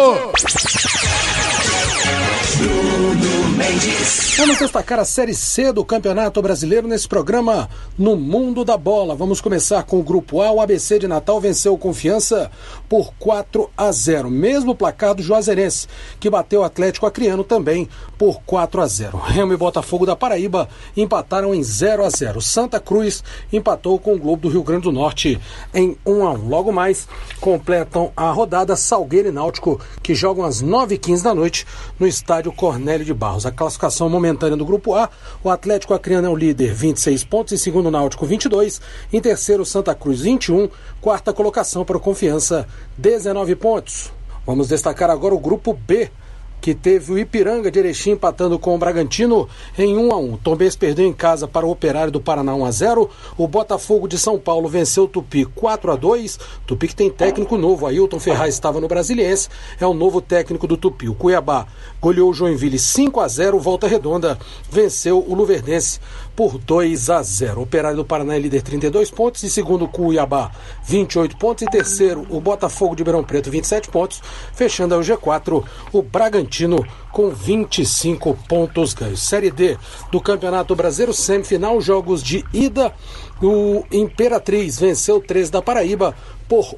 Vamos destacar a Série C do Campeonato Brasileiro nesse programa No Mundo da Bola. Vamos começar com o Grupo A. O ABC de Natal venceu o Confiança por 4-0. Mesmo placar do Juazeirense, que bateu o Atlético Acreano também por 4-0. Remo e Botafogo da Paraíba empataram em 0-0. Santa Cruz empatou com o Globo do Rio Grande do Norte em 1-1. Logo mais, completam a rodada Salgueiro e Náutico, que jogam às 9h15 da noite no estádio Cornélio de Barros. A classificação momentânea do Grupo A: o Atlético Acreano é o líder, 26 pontos, em segundo Náutico 22, em terceiro Santa Cruz 21, quarta colocação para o Confiança 19 pontos. Vamos destacar agora o Grupo B, que teve o Ipiranga de Erechim empatando com o Bragantino em 1-1. Tombense perdeu em casa para o Operário do Paraná 1-0. O Botafogo de São Paulo venceu o Tupi 4-2. Tupi que tem técnico novo. Ailton Ferraz estava no Brasiliense, é o novo técnico do Tupi. O Cuiabá goleou o Joinville 5-0. Volta Redonda venceu o Luverdense por 2-0. O Operário do Paraná é líder, 32 pontos. Em segundo, o Cuiabá, 28 pontos. Em terceiro, o Botafogo de Ribeirão Preto, 27 pontos. Fechando aí o G4, o Bragantino com 25 pontos ganhos. Série D do Campeonato Brasileiro, semifinal, jogos de ida. O Imperatriz venceu o 13 da Paraíba por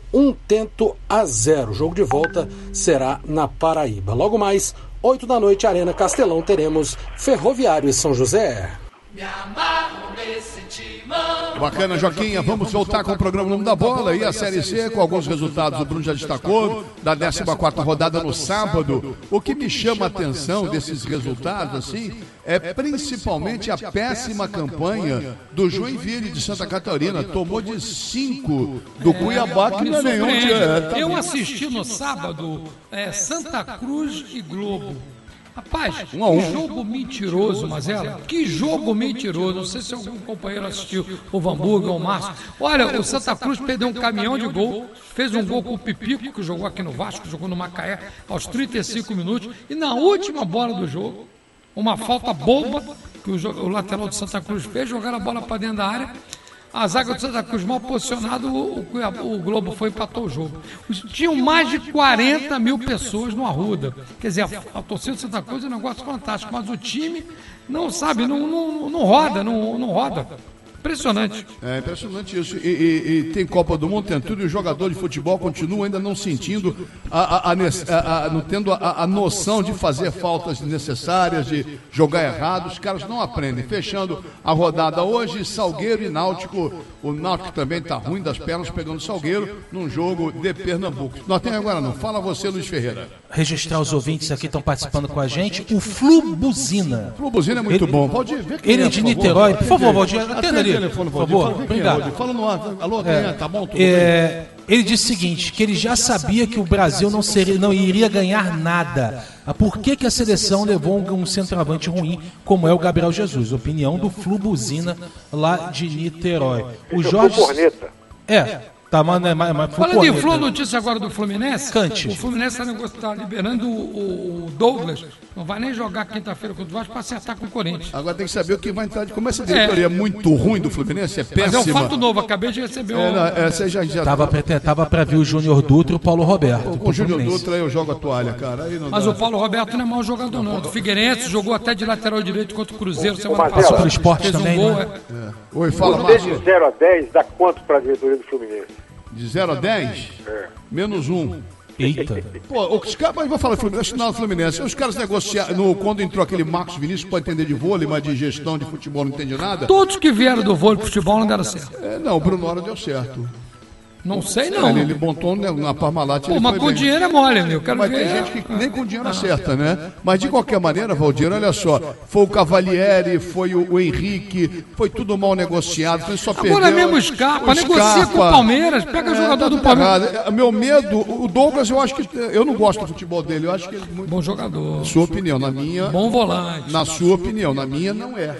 1-0. O jogo de volta será na Paraíba. Logo mais, 8 da noite, Arena Castelão, teremos Ferroviário e São José. Me amarro nesse timão. Bacana, Joquinha. Vamos voltar com o programa Nome da Bola e a Série C com alguns resultados. O Bruno já destacou da 14ª rodada no sábado. O que me chama a atenção desses resultados, assim, é principalmente a péssima campanha do Joinville de Santa Catarina. Tomou de 5 do Cuiabá, que não é nenhum. Eu assisti no sábado Santa Cruz e Globo. Rapaz, que jogo mentiroso, Mazela. Que jogo mentiroso. Não sei se algum companheiro assistiu, o Vamburgo ou o Márcio. Olha, o Santa Cruz perdeu um caminhão de gol, fez um gol com o Pipico, que jogou aqui no Vasco, jogou no Macaé, aos 35 minutos. E na última bola do jogo, uma falta boba que o lateral do Santa Cruz fez, jogaram a bola para dentro da área. A zaga do Santa Cruz mal posicionada, o Globo foi e empatou o jogo. Tinham mais de 40 mil pessoas no Arruda. Quer dizer, a torcida do Santa Cruz é um negócio fantástico, mas o time não sabe, não roda, não roda. Impressionante. É impressionante isso. E tem Copa do Mundo, tem tudo, e o jogador de futebol continua ainda não sentindo, não tendo a noção de fazer faltas necessárias, de jogar errado. Os caras não aprendem. Fechando a rodada hoje, Salgueiro e Náutico. O Náutico também está ruim das pernas, pegando Salgueiro num jogo de Pernambuco. Nós tem agora não. Fala você, Luiz Ferreira. Registrar os ouvintes aqui que estão participando com a gente. O Flubuzina. Flubuzina é muito bom. Valdir, vê quem ele é, de Niterói. Por favor, Valdir, atenda ali. Telefone, por favor. Obrigado. Fala no ar. Alô, tá bom? Tudo bem? Ele disse o seguinte, que ele já sabia que o Brasil não iria ganhar nada. Por que a seleção levou um centroavante ruim, como é o Gabriel Jesus? Opinião do Flubuzina, lá de Niterói. O Jorge... Tá, mas fala de Flu, notícia agora do Fluminense. Cante. O Fluminense está liberando o Douglas. Não vai nem jogar quinta-feira contra o Vasco para acertar com o Corinthians. Agora tem que saber o que vai entrar. Como essa diretoria é muito ruim do Fluminense, é péssima. Mas é um fato novo, acabei de receber Tava para vir o Júnior Dutra e o Paulo Roberto. Com o Júnior Dutra eu jogo a toalha, cara. Aí mas o Paulo Roberto não é mau jogador, não. Do Figueirense jogou até de lateral direito contra o Cruzeiro semana passada. Pelo esporte também, né? Oi, fala, Márcio. De 0 a 10, dá quanto para a diretoria do Fluminense? De 0 a 10? Menos 1. Eita. Pô, os caras, mas vou falar Fluminense, não, Fluminense. Os caras negociaram, quando entrou aquele Marcos Vinícius, que pode entender de vôlei, mas de gestão de futebol não entende nada. Todos que vieram do vôlei pro futebol não deram certo. Não, o Bruno Hora deu certo. Não sei, não. Ele montou na Parmalat. Pô, mas com bem. Dinheiro é mole, meu. Mas tem gente que nem com dinheiro acerta, né? Mas de qualquer maneira, Valdir, olha só. Foi o Cavalieri, foi o Henrique, foi tudo mal negociado. Foi só agora mesmo o Scarpa, negocia com o Palmeiras, pega jogador do Palmeiras. Meu medo, o Douglas, eu acho que. Eu não gosto do futebol dele, eu acho que ele é muito bom jogador. Sua opinião, na minha. Bom volante. Na sua opinião, na minha não é.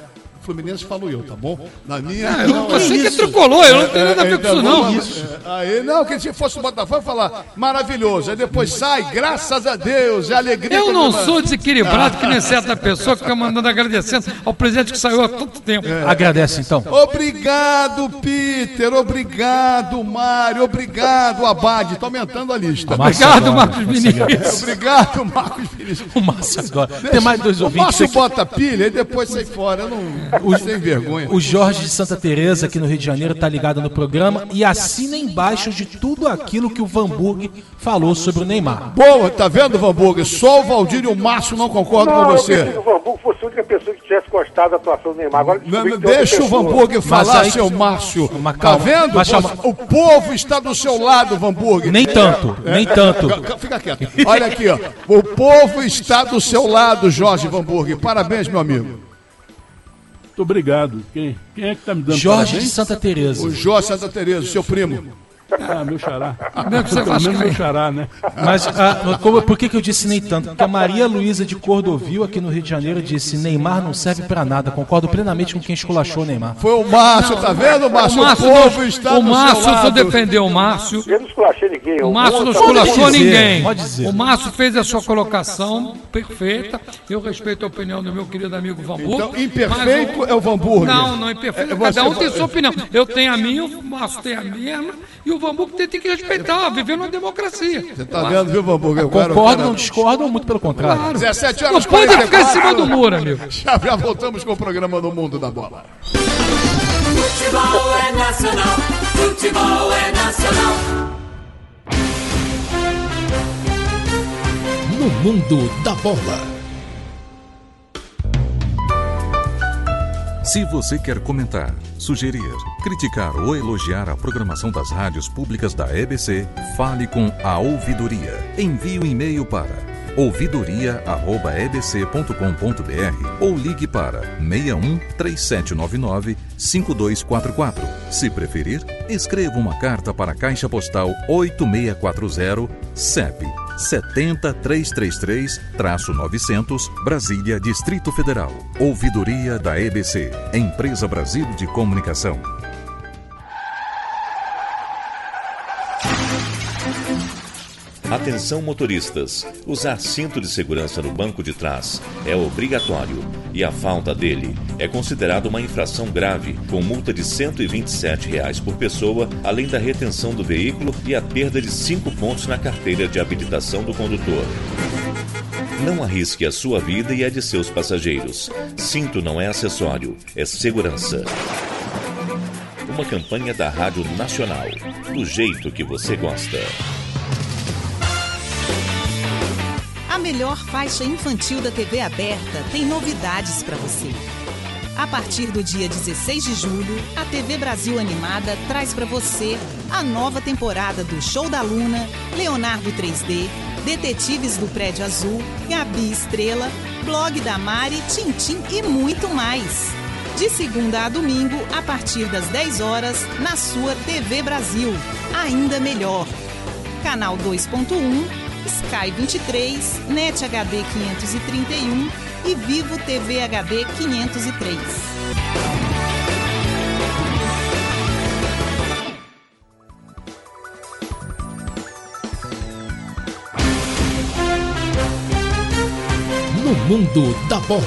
Fluminense falo eu, tá bom? Na minha. Você que tricolor, eu não tenho nada a ver com isso, não. Aí, não, que se fosse o Botafogo, falar maravilhoso. Aí depois sai, graças a Deus, é alegria. Eu não sou desequilibrado que nem certa pessoa que fica mandando agradecendo ao presidente que saiu há tanto tempo. Agradece, então. Obrigado, Peter. Obrigado, Mário. Obrigado, Abade. Tô aumentando a lista. Obrigado, Marcos Vinícius. Obrigado, Marcos Vinícius. O Márcio agora. Tem mais dois ouvintes. O Márcio bota pilha e depois sai fora. Eu não tenho vergonha. O Jorge de Santa Teresa, aqui no Rio de Janeiro, tá ligado no programa e assina embaixo de tudo aquilo que o Van Burg falou sobre o Neymar. Boa, tá vendo, Van Burg? Só o Valdir e o Márcio não concordam com você. Eu pensei que o Van Burg fosse a única pessoa que tivesse gostado da atuação do Neymar. Agora, deixa o Van Burg falar, seu Márcio. Tá vendo? O povo está do seu lado, Van Burg. Nem tanto, nem tanto. Fica quieto. Olha aqui, ó. O povo está do seu lado, Jorge Van Burg. Parabéns, meu amigo. Muito obrigado. Quem é que tá me dando Jorge parabéns? de Santa Teresa. O Jorge Santa Teresa, seu primo. Ah, meu xará. Pelo menos meu xará, né? Mas por que eu disse nem tanto? Porque a Maria Luísa de Cordovil, aqui no Rio de Janeiro, disse: Neymar não serve pra nada. Concordo plenamente com quem esculachou o Neymar. Foi o Márcio, tá vendo, Márcio? O povo está o Márcio só defendeu o Márcio. Eu não esculachei ninguém. O Márcio não esculachou ninguém. Pode dizer. O Márcio fez a sua colocação perfeita. Eu respeito a opinião do meu querido amigo Van Burg. Então, imperfeito é o Van Burg. Não imperfeito. Cada um tem sua opinião. Eu tenho a minha, o Márcio tem a mesma. E o Van Burg tem que respeitar, viver numa democracia. Você tá vendo, viu, Van Burg? Concordo, não discordo, ou muito pelo contrário. Claro. 17 Não horas pode 44. ficar em cima do muro, amigo. Já voltamos com o programa No Mundo da Bola. Futebol é nacional, futebol é nacional. No Mundo da Bola. Se você quer comentar, sugerir, criticar ou elogiar a programação das rádios públicas da EBC, fale com a Ouvidoria. Envie um e-mail para ouvidoria@ebc.com.br ou ligue para 61 3799 5244. Se preferir, escreva uma carta para a Caixa Postal 8640, CEP 70333-900, Brasília, Distrito Federal. Ouvidoria da EBC, Empresa Brasil de Comunicação. Atenção motoristas, usar cinto de segurança no banco de trás é obrigatório e a falta dele é considerada uma infração grave, com multa de R$ 127 por pessoa, além da retenção do veículo e a perda de 5 pontos na carteira de habilitação do condutor. Não arrisque a sua vida e a de seus passageiros. Cinto não é acessório, é segurança. Uma campanha da Rádio Nacional, do jeito que você gosta. A melhor faixa infantil da TV aberta tem novidades para você. A partir do dia 16 de julho, a TV Brasil Animada traz para você a nova temporada do Show da Luna, Leonardo 3D, Detetives do Prédio Azul, Gabi Estrela, Blog da Mari, Tintim e muito mais. De segunda a domingo, a partir das 10 horas, na sua TV Brasil. Ainda melhor. Canal 2.1, Sky 23, NET HD 531 e Vivo TV HD 503. No Mundo da Bola.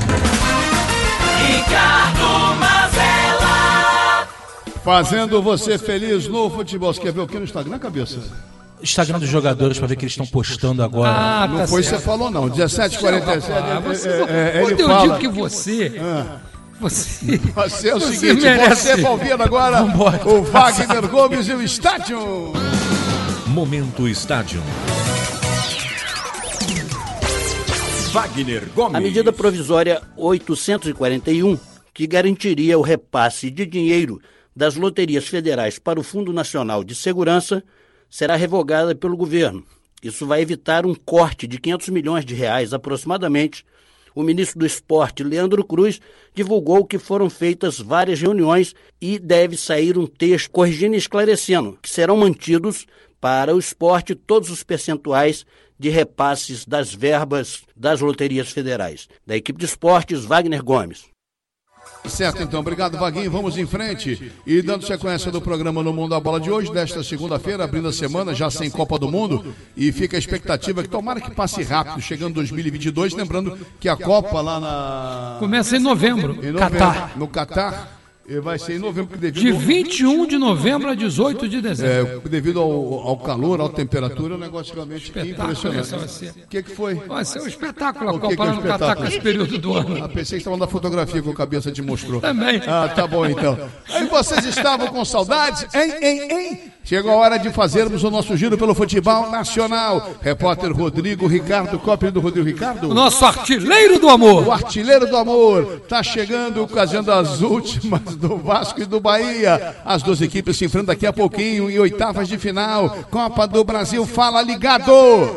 Ricardo Mazella. Fazendo você feliz no futebol. Você quer ver o que no Instagram, cabeça? Instagram dos jogadores para ver que eles estão postando agora. Não foi isso que você falou, não. 17h47. Quando eu digo que você é o seguinte, você vai ouvindo agora o Wagner Gomes e o Estádio. Momento Estádio. Wagner Gomes. A medida provisória 841, que garantiria o repasse de dinheiro das loterias federais para o Fundo Nacional de Segurança, será revogada pelo governo. Isso vai evitar um corte de R$500 milhões aproximadamente. O ministro do Esporte, Leandro Cruz, divulgou que foram feitas várias reuniões e deve sair um texto corrigindo e esclarecendo que serão mantidos para o esporte todos os percentuais de repasses das verbas das loterias federais. Da equipe de esportes, Wagner Gomes. Certo, então, obrigado, Vaguinho, vamos em frente e dando sequência do programa No Mundo da Bola de hoje, desta segunda-feira, abrindo a semana, já sem Copa do Mundo, e fica a expectativa que tomara que passe rápido, chegando 2022, lembrando que a Copa lá na... Começa em novembro, Catar. No Catar. Vai ser em novembro. De 21 de novembro a 18 de dezembro. Devido ao calor, à temperatura, é um negócio realmente impressionante. O que foi? Vai ser um espetáculo a Copa lá no Catar com esse período do ano. Pensei que estavam da fotografia que o Cabeça te mostrou. Também. Tá bom então. Aí vocês estavam com saudades? Hein? Chegou a hora de fazermos o nosso giro pelo futebol nacional. Repórter Rodrigo Ricardo, cópia do Rodrigo Ricardo. O nosso artilheiro do amor. O artilheiro do amor. Tá chegando, ocasiando as últimas do Vasco e do Bahia. As duas equipes se enfrentam daqui a pouquinho em oitavas de final. Copa do Brasil, fala ligado.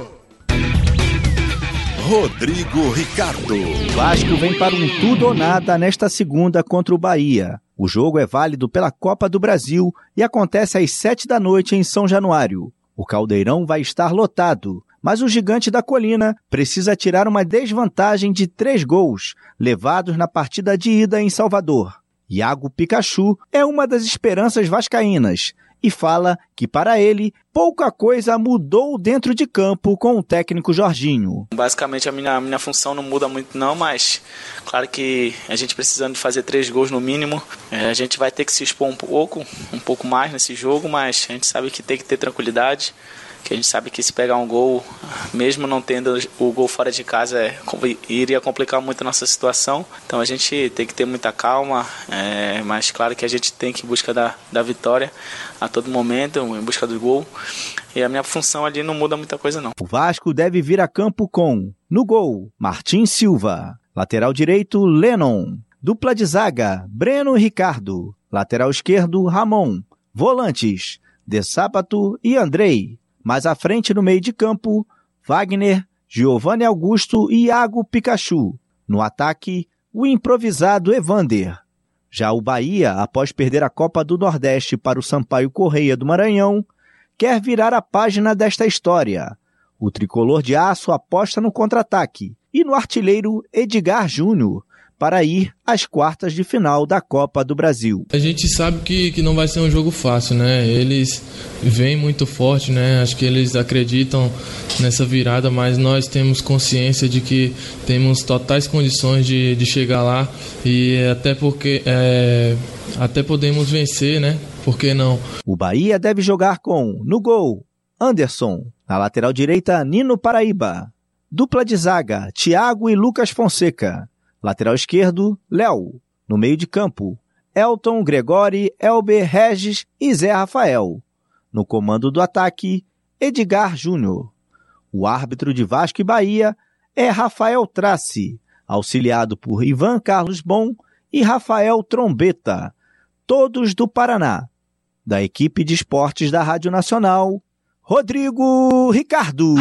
Rodrigo Ricardo. O Vasco vem para um tudo ou nada nesta segunda contra o Bahia. O jogo é válido pela Copa do Brasil e acontece às 19h em São Januário. O Caldeirão vai estar lotado, mas o Gigante da Colina precisa tirar uma desvantagem de 3 gols, levados na partida de ida em Salvador. Iago Pikachu é uma das esperanças vascaínas e fala que, para ele, pouca coisa mudou dentro de campo com o técnico Jorginho. Basicamente, a minha função não muda muito não, mas claro que a gente precisando de fazer 3 gols no mínimo, a gente vai ter que se expor um pouco mais nesse jogo, mas a gente sabe que tem que ter tranquilidade, que a gente sabe que se pegar um gol, mesmo não tendo o gol fora de casa, iria complicar muito a nossa situação. Então a gente tem que ter muita calma, mas claro que a gente tem que ir em busca da vitória a todo momento, em busca do gol. E a minha função ali não muda muita coisa não. O Vasco deve vir a campo com, no gol, Martim Silva. Lateral direito, Lennon. Dupla de zaga, Breno e Ricardo. Lateral esquerdo, Ramon. Volantes, De Sábato e Andrei. Mais à frente no meio de campo, Wagner, Giovanni Augusto e Iago Pikachu. No ataque, o improvisado Evander. Já o Bahia, após perder a Copa do Nordeste para o Sampaio Correia do Maranhão, quer virar a página desta história. O tricolor de aço aposta no contra-ataque e no artilheiro Edgar Júnior, para ir às quartas de final da Copa do Brasil. A gente sabe que não vai ser um jogo fácil, né? Eles vêm muito forte, né? Acho que eles acreditam nessa virada, mas nós temos consciência de que temos totais condições de chegar lá e até podemos vencer, né? Por que não? O Bahia deve jogar com, no gol, Anderson. Na lateral direita, Nino Paraíba. Dupla de zaga, Thiago e Lucas Fonseca. Lateral esquerdo, Léo. No meio de campo, Elton, Gregori, Elber, Regis e Zé Rafael. No comando do ataque, Edgar Júnior. O árbitro de Vasco e Bahia é Rafael Trace, auxiliado por Ivan Carlos Bom e Rafael Trombeta, todos do Paraná. Da equipe de esportes da Rádio Nacional, Rodrigo Ricardo.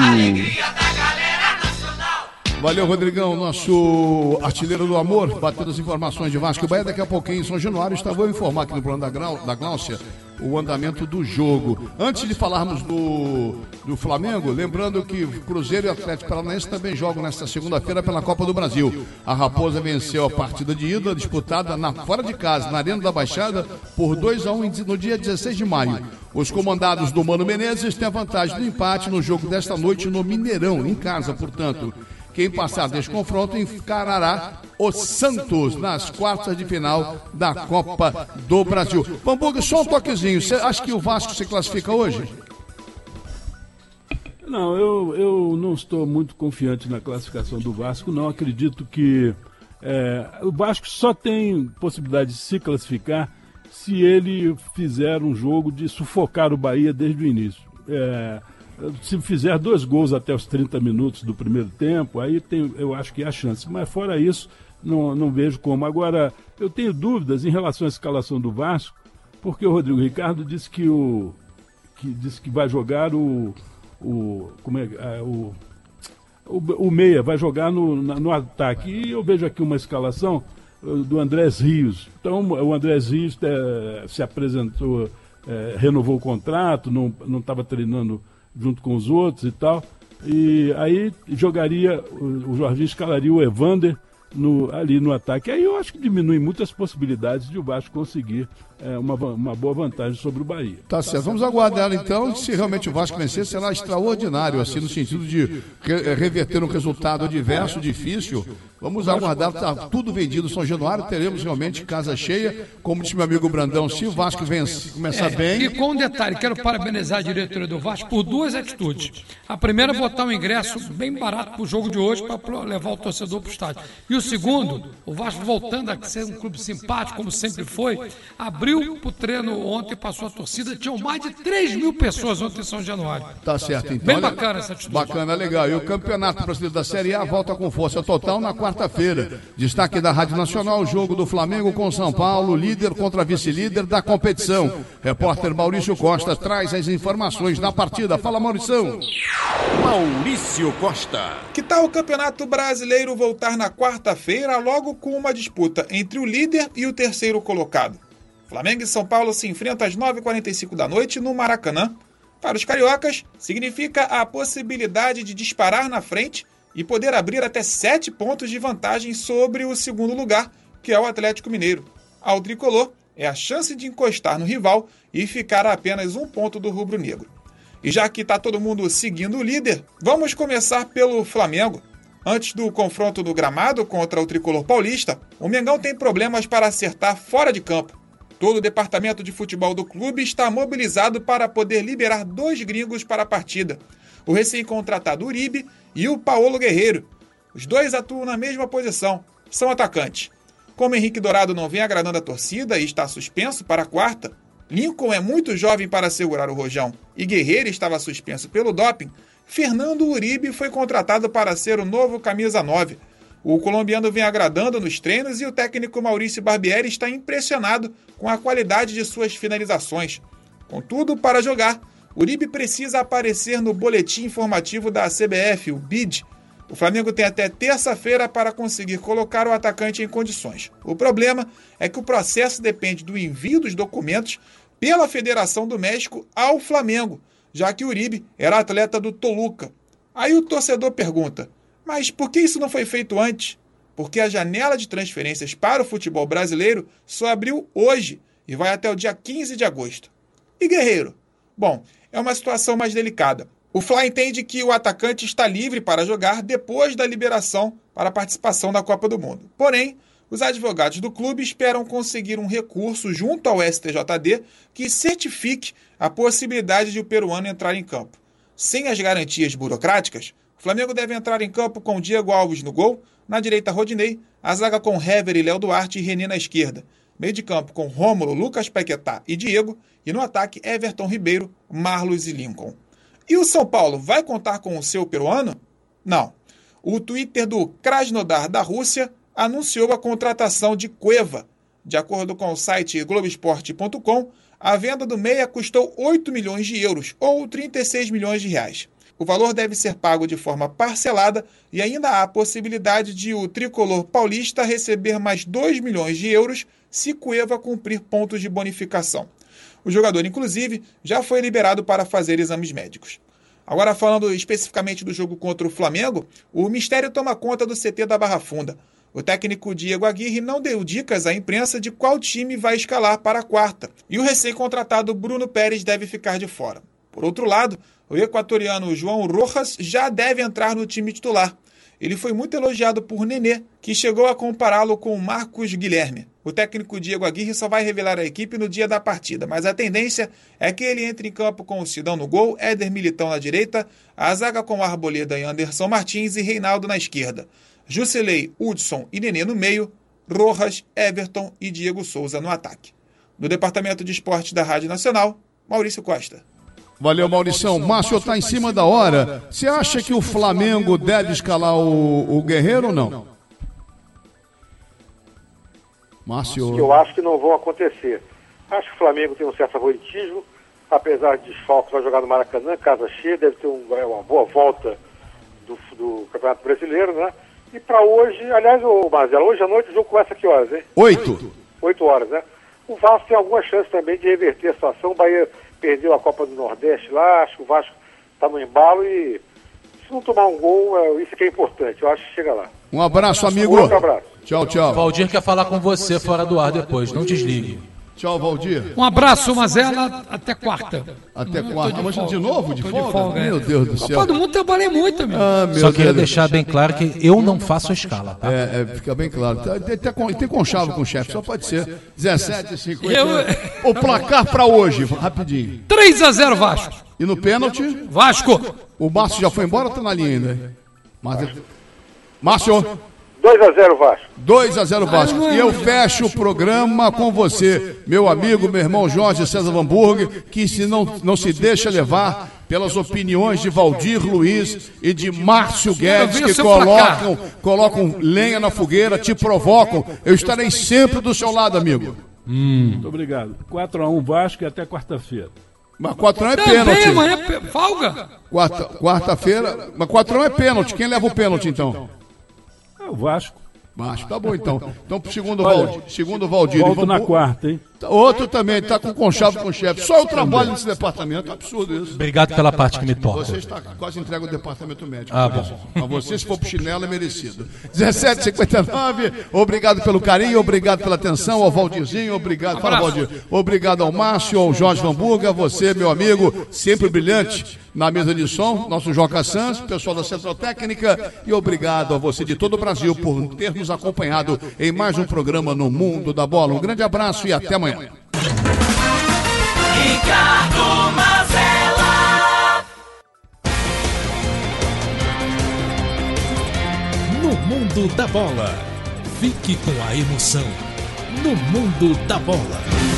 Valeu, Rodrigão, nosso artilheiro do amor, batendo as informações de Vasco e Bahia. Daqui a pouquinho em São Januário, vou informar aqui no plano da Gláucia o andamento do jogo. Antes de falarmos do Flamengo, lembrando que Cruzeiro e Atlético Paranaense também jogam nesta segunda-feira pela Copa do Brasil. A Raposa venceu a partida de ida, disputada fora de casa, na Arena da Baixada, por 2-1 no dia 16 de maio. Os comandados do Mano Menezes têm a vantagem do empate no jogo desta noite no Mineirão, em casa, portanto. Quem passar deste confronto encarará o Santos nas quartas de final da Copa do Brasil. Bambuga, só um toquezinho. Você acha que o Vasco se classifica hoje? Não, eu não estou muito confiante na classificação do Vasco. Não acredito que o Vasco só tem possibilidade de se classificar se ele fizer um jogo de sufocar o Bahia desde o início. Se fizer 2 gols até os 30 minutos do primeiro tempo, aí eu acho que há chance. Mas fora isso, não vejo como. Agora, eu tenho dúvidas em relação à escalação do Vasco, porque o Rodrigo Ricardo disse que vai jogar o meia, vai jogar no ataque. E eu vejo aqui uma escalação do Andrés Rios. Então, o Andrés Rios se apresentou, renovou o contrato, não estava treinando junto com os outros e tal, e aí o Jorginho escalaria o Evander ali no ataque. Aí eu acho que diminui muitas possibilidades de o Vasco conseguir uma boa vantagem sobre o Bahia. Tá certo. Vamos aguardar então. Se realmente o Vasco vencer, será extraordinário, assim, no sentido de reverter um resultado adverso, difícil. Vamos aguardar, tá tudo vendido São Januário, teremos realmente casa cheia. Como disse meu amigo Brandão, se o Vasco começar bem. E com um detalhe, quero parabenizar a diretoria do Vasco por duas atitudes. A primeira é botar um ingresso bem barato para o jogo de hoje, para levar o torcedor para o estádio. E o segundo, o Vasco voltando a ser um clube simpático, como sempre foi, abriu para o treino ontem, passou a torcida, tinham mais de 3 mil pessoas ontem em São Januário. Tá certo, então. Bem bacana essa atitude. Bacana, legal. E o Campeonato Brasileiro da Série A volta com força total na quarta-feira. Destaque da Rádio Nacional, o jogo do Flamengo com São Paulo, líder contra vice-líder da competição. Repórter Maurício Costa traz as informações da partida. Fala, Maurição. Maurício Costa. Que tal o Campeonato Brasileiro voltar na quarta-feira, logo com uma disputa entre o líder e o terceiro colocado? Flamengo e São Paulo se enfrentam às 9h45 da noite no Maracanã. Para os cariocas, significa a possibilidade de disparar na frente e poder abrir até 7 pontos de vantagem sobre o segundo lugar, que é o Atlético Mineiro. Ao tricolor, é a chance de encostar no rival e ficar a apenas 1 ponto do rubro-negro. E já que está todo mundo seguindo o líder, vamos começar pelo Flamengo. Antes do confronto no gramado contra o tricolor paulista, o Mengão tem problemas para acertar fora de campo. Todo o departamento de futebol do clube está mobilizado para poder liberar 2 gringos para a partida. O recém-contratado Uribe e o Paulo Guerreiro. Os dois atuam na mesma posição, são atacantes. Como Henrique Dourado não vem agradando a torcida e está suspenso para a quarta, Lincoln é muito jovem para segurar o rojão e Guerreiro estava suspenso pelo doping, Fernando Uribe foi contratado para ser o novo camisa 9. O colombiano vem agradando nos treinos e o técnico Maurício Barbieri está impressionado com a qualidade de suas finalizações. Contudo, para jogar, Uribe precisa aparecer no boletim informativo da CBF, o BID. O Flamengo tem até terça-feira para conseguir colocar o atacante em condições. O problema é que o processo depende do envio dos documentos pela Federação do México ao Flamengo, já que Uribe era atleta do Toluca. Aí o torcedor pergunta: mas por que isso não foi feito antes? Porque a janela de transferências para o futebol brasileiro só abriu hoje e vai até o dia 15 de agosto. E Guerreiro? Bom, é uma situação mais delicada. O Fla entende que o atacante está livre para jogar depois da liberação para a participação da Copa do Mundo. Porém, os advogados do clube esperam conseguir um recurso junto ao STJD que certifique a possibilidade de o peruano entrar em campo. Sem as garantias burocráticas, o Flamengo deve entrar em campo com Diego Alves no gol, na direita Rodinei, a zaga com Hever e Léo Duarte e René na esquerda, meio de campo com Rômulo, Lucas Paquetá e Diego, e no ataque Everton Ribeiro, Marlos e Lincoln. E o São Paulo vai contar com o seu peruano? Não. O Twitter do Krasnodar da Rússia anunciou a contratação de Cueva. De acordo com o site Globoesporte.com, a venda do meia custou 8 milhões de euros, ou 36 milhões de reais. O valor deve ser pago de forma parcelada e ainda há a possibilidade de o tricolor paulista receber mais 2 milhões de euros se Cueva cumprir pontos de bonificação. O jogador, inclusive, já foi liberado para fazer exames médicos. Agora, falando especificamente do jogo contra o Flamengo, o mistério toma conta do CT da Barra Funda. O técnico Diego Aguirre não deu dicas à imprensa de qual time vai escalar para a quarta, e o recém-contratado Bruno Pérez deve ficar de fora. Por outro lado, o equatoriano João Rojas já deve entrar no time titular. Ele foi muito elogiado por Nenê, que chegou a compará-lo com Marcos Guilherme. O técnico Diego Aguirre só vai revelar a equipe no dia da partida, mas a tendência é que ele entre em campo com o Sidão no gol, Éder Militão na direita, a zaga com Arboleda e Anderson Martins e Reinaldo na esquerda. Jusilei, Hudson e Nenê no meio, Rojas, Everton e Diego Souza no ataque. Do Departamento de Esportes da Rádio Nacional, Maurício Costa. Valeu, Maurição. Márcio está em cima da hora. Você acha que o Flamengo deve escalar o Guerreiro ou não? Márcio. Eu acho que não vão acontecer. Acho que o Flamengo tem um certo favoritismo, apesar de desfalques, vai jogar no Maracanã, casa cheia, deve ter uma boa volta do Campeonato Brasileiro, né? E para hoje, aliás, Marcelo, hoje à noite o jogo começa a que horas, hein? 8 horas, né? O Vasco tem alguma chance também de reverter a situação. O Bahia perdeu a Copa do Nordeste lá, acho que o Vasco está no embalo e se não tomar um gol, isso que é importante, eu acho que chega lá. Um abraço, amigo. Outro abraço. Tchau, tchau. Valdir quer falar com você fora do ar depois, não desligue. Tchau, Valdir. Um abraço, Mazela, até quarta. Até quarta. Mas de novo? De Tô folga? Meu Deus do céu. Todo mundo trabalhei muito, amigo. Só queria deixar bem claro que eu não faço a escala, tá? Fica bem claro. Tem conchavo com o chefe, só pode ser. 17h50. O placar pra hoje, rapidinho. 3-0 Vasco. E no pênalti? Vasco. O Márcio já foi embora ou tá na linha ainda? Márcio. 2-0 Vasco. 2-0 Vasco. E eu fecho o programa com você, meu amigo, meu irmão Jorge César Hamburger, que se não se deixa levar pelas opiniões de Valdir Luiz e de Márcio Guedes, que colocam lenha na fogueira, te provocam. Eu estarei sempre do seu lado, amigo. Muito obrigado. 4-1 Vasco e até quarta-feira. Mas 4-1 é pênalti. Amanhã é folga. Quarta-feira. Mas 4-1 é pênalti. Quem leva o pênalti, então? É o Vasco. Vasco, tá bom então. Então, segundo o Valdir. Volto na quarta, hein? Outro também, tá com conchavo com o chefe. Só eu trabalho nesse departamento, é absurdo isso. Obrigado pela parte que me toca. Você está quase entrega o departamento médico. Bom. Mas você, se for pro chinelo, é merecido. 17h59, obrigado pelo carinho, obrigado pela atenção, ao Valdirzinho, obrigado. Fala, Valdir. Obrigado ao Márcio, ao Jorge Hamburger, a você, meu amigo, sempre brilhante na mesa de som, nosso Joca Sanz, pessoal da Central Técnica, e obrigado a você de todo o Brasil por ter nos acompanhado em mais um programa no Mundo da Bola. Um grande abraço e até amanhã. Ricardo Mazella. No Mundo da Bola. Fique com a emoção. No Mundo da Bola.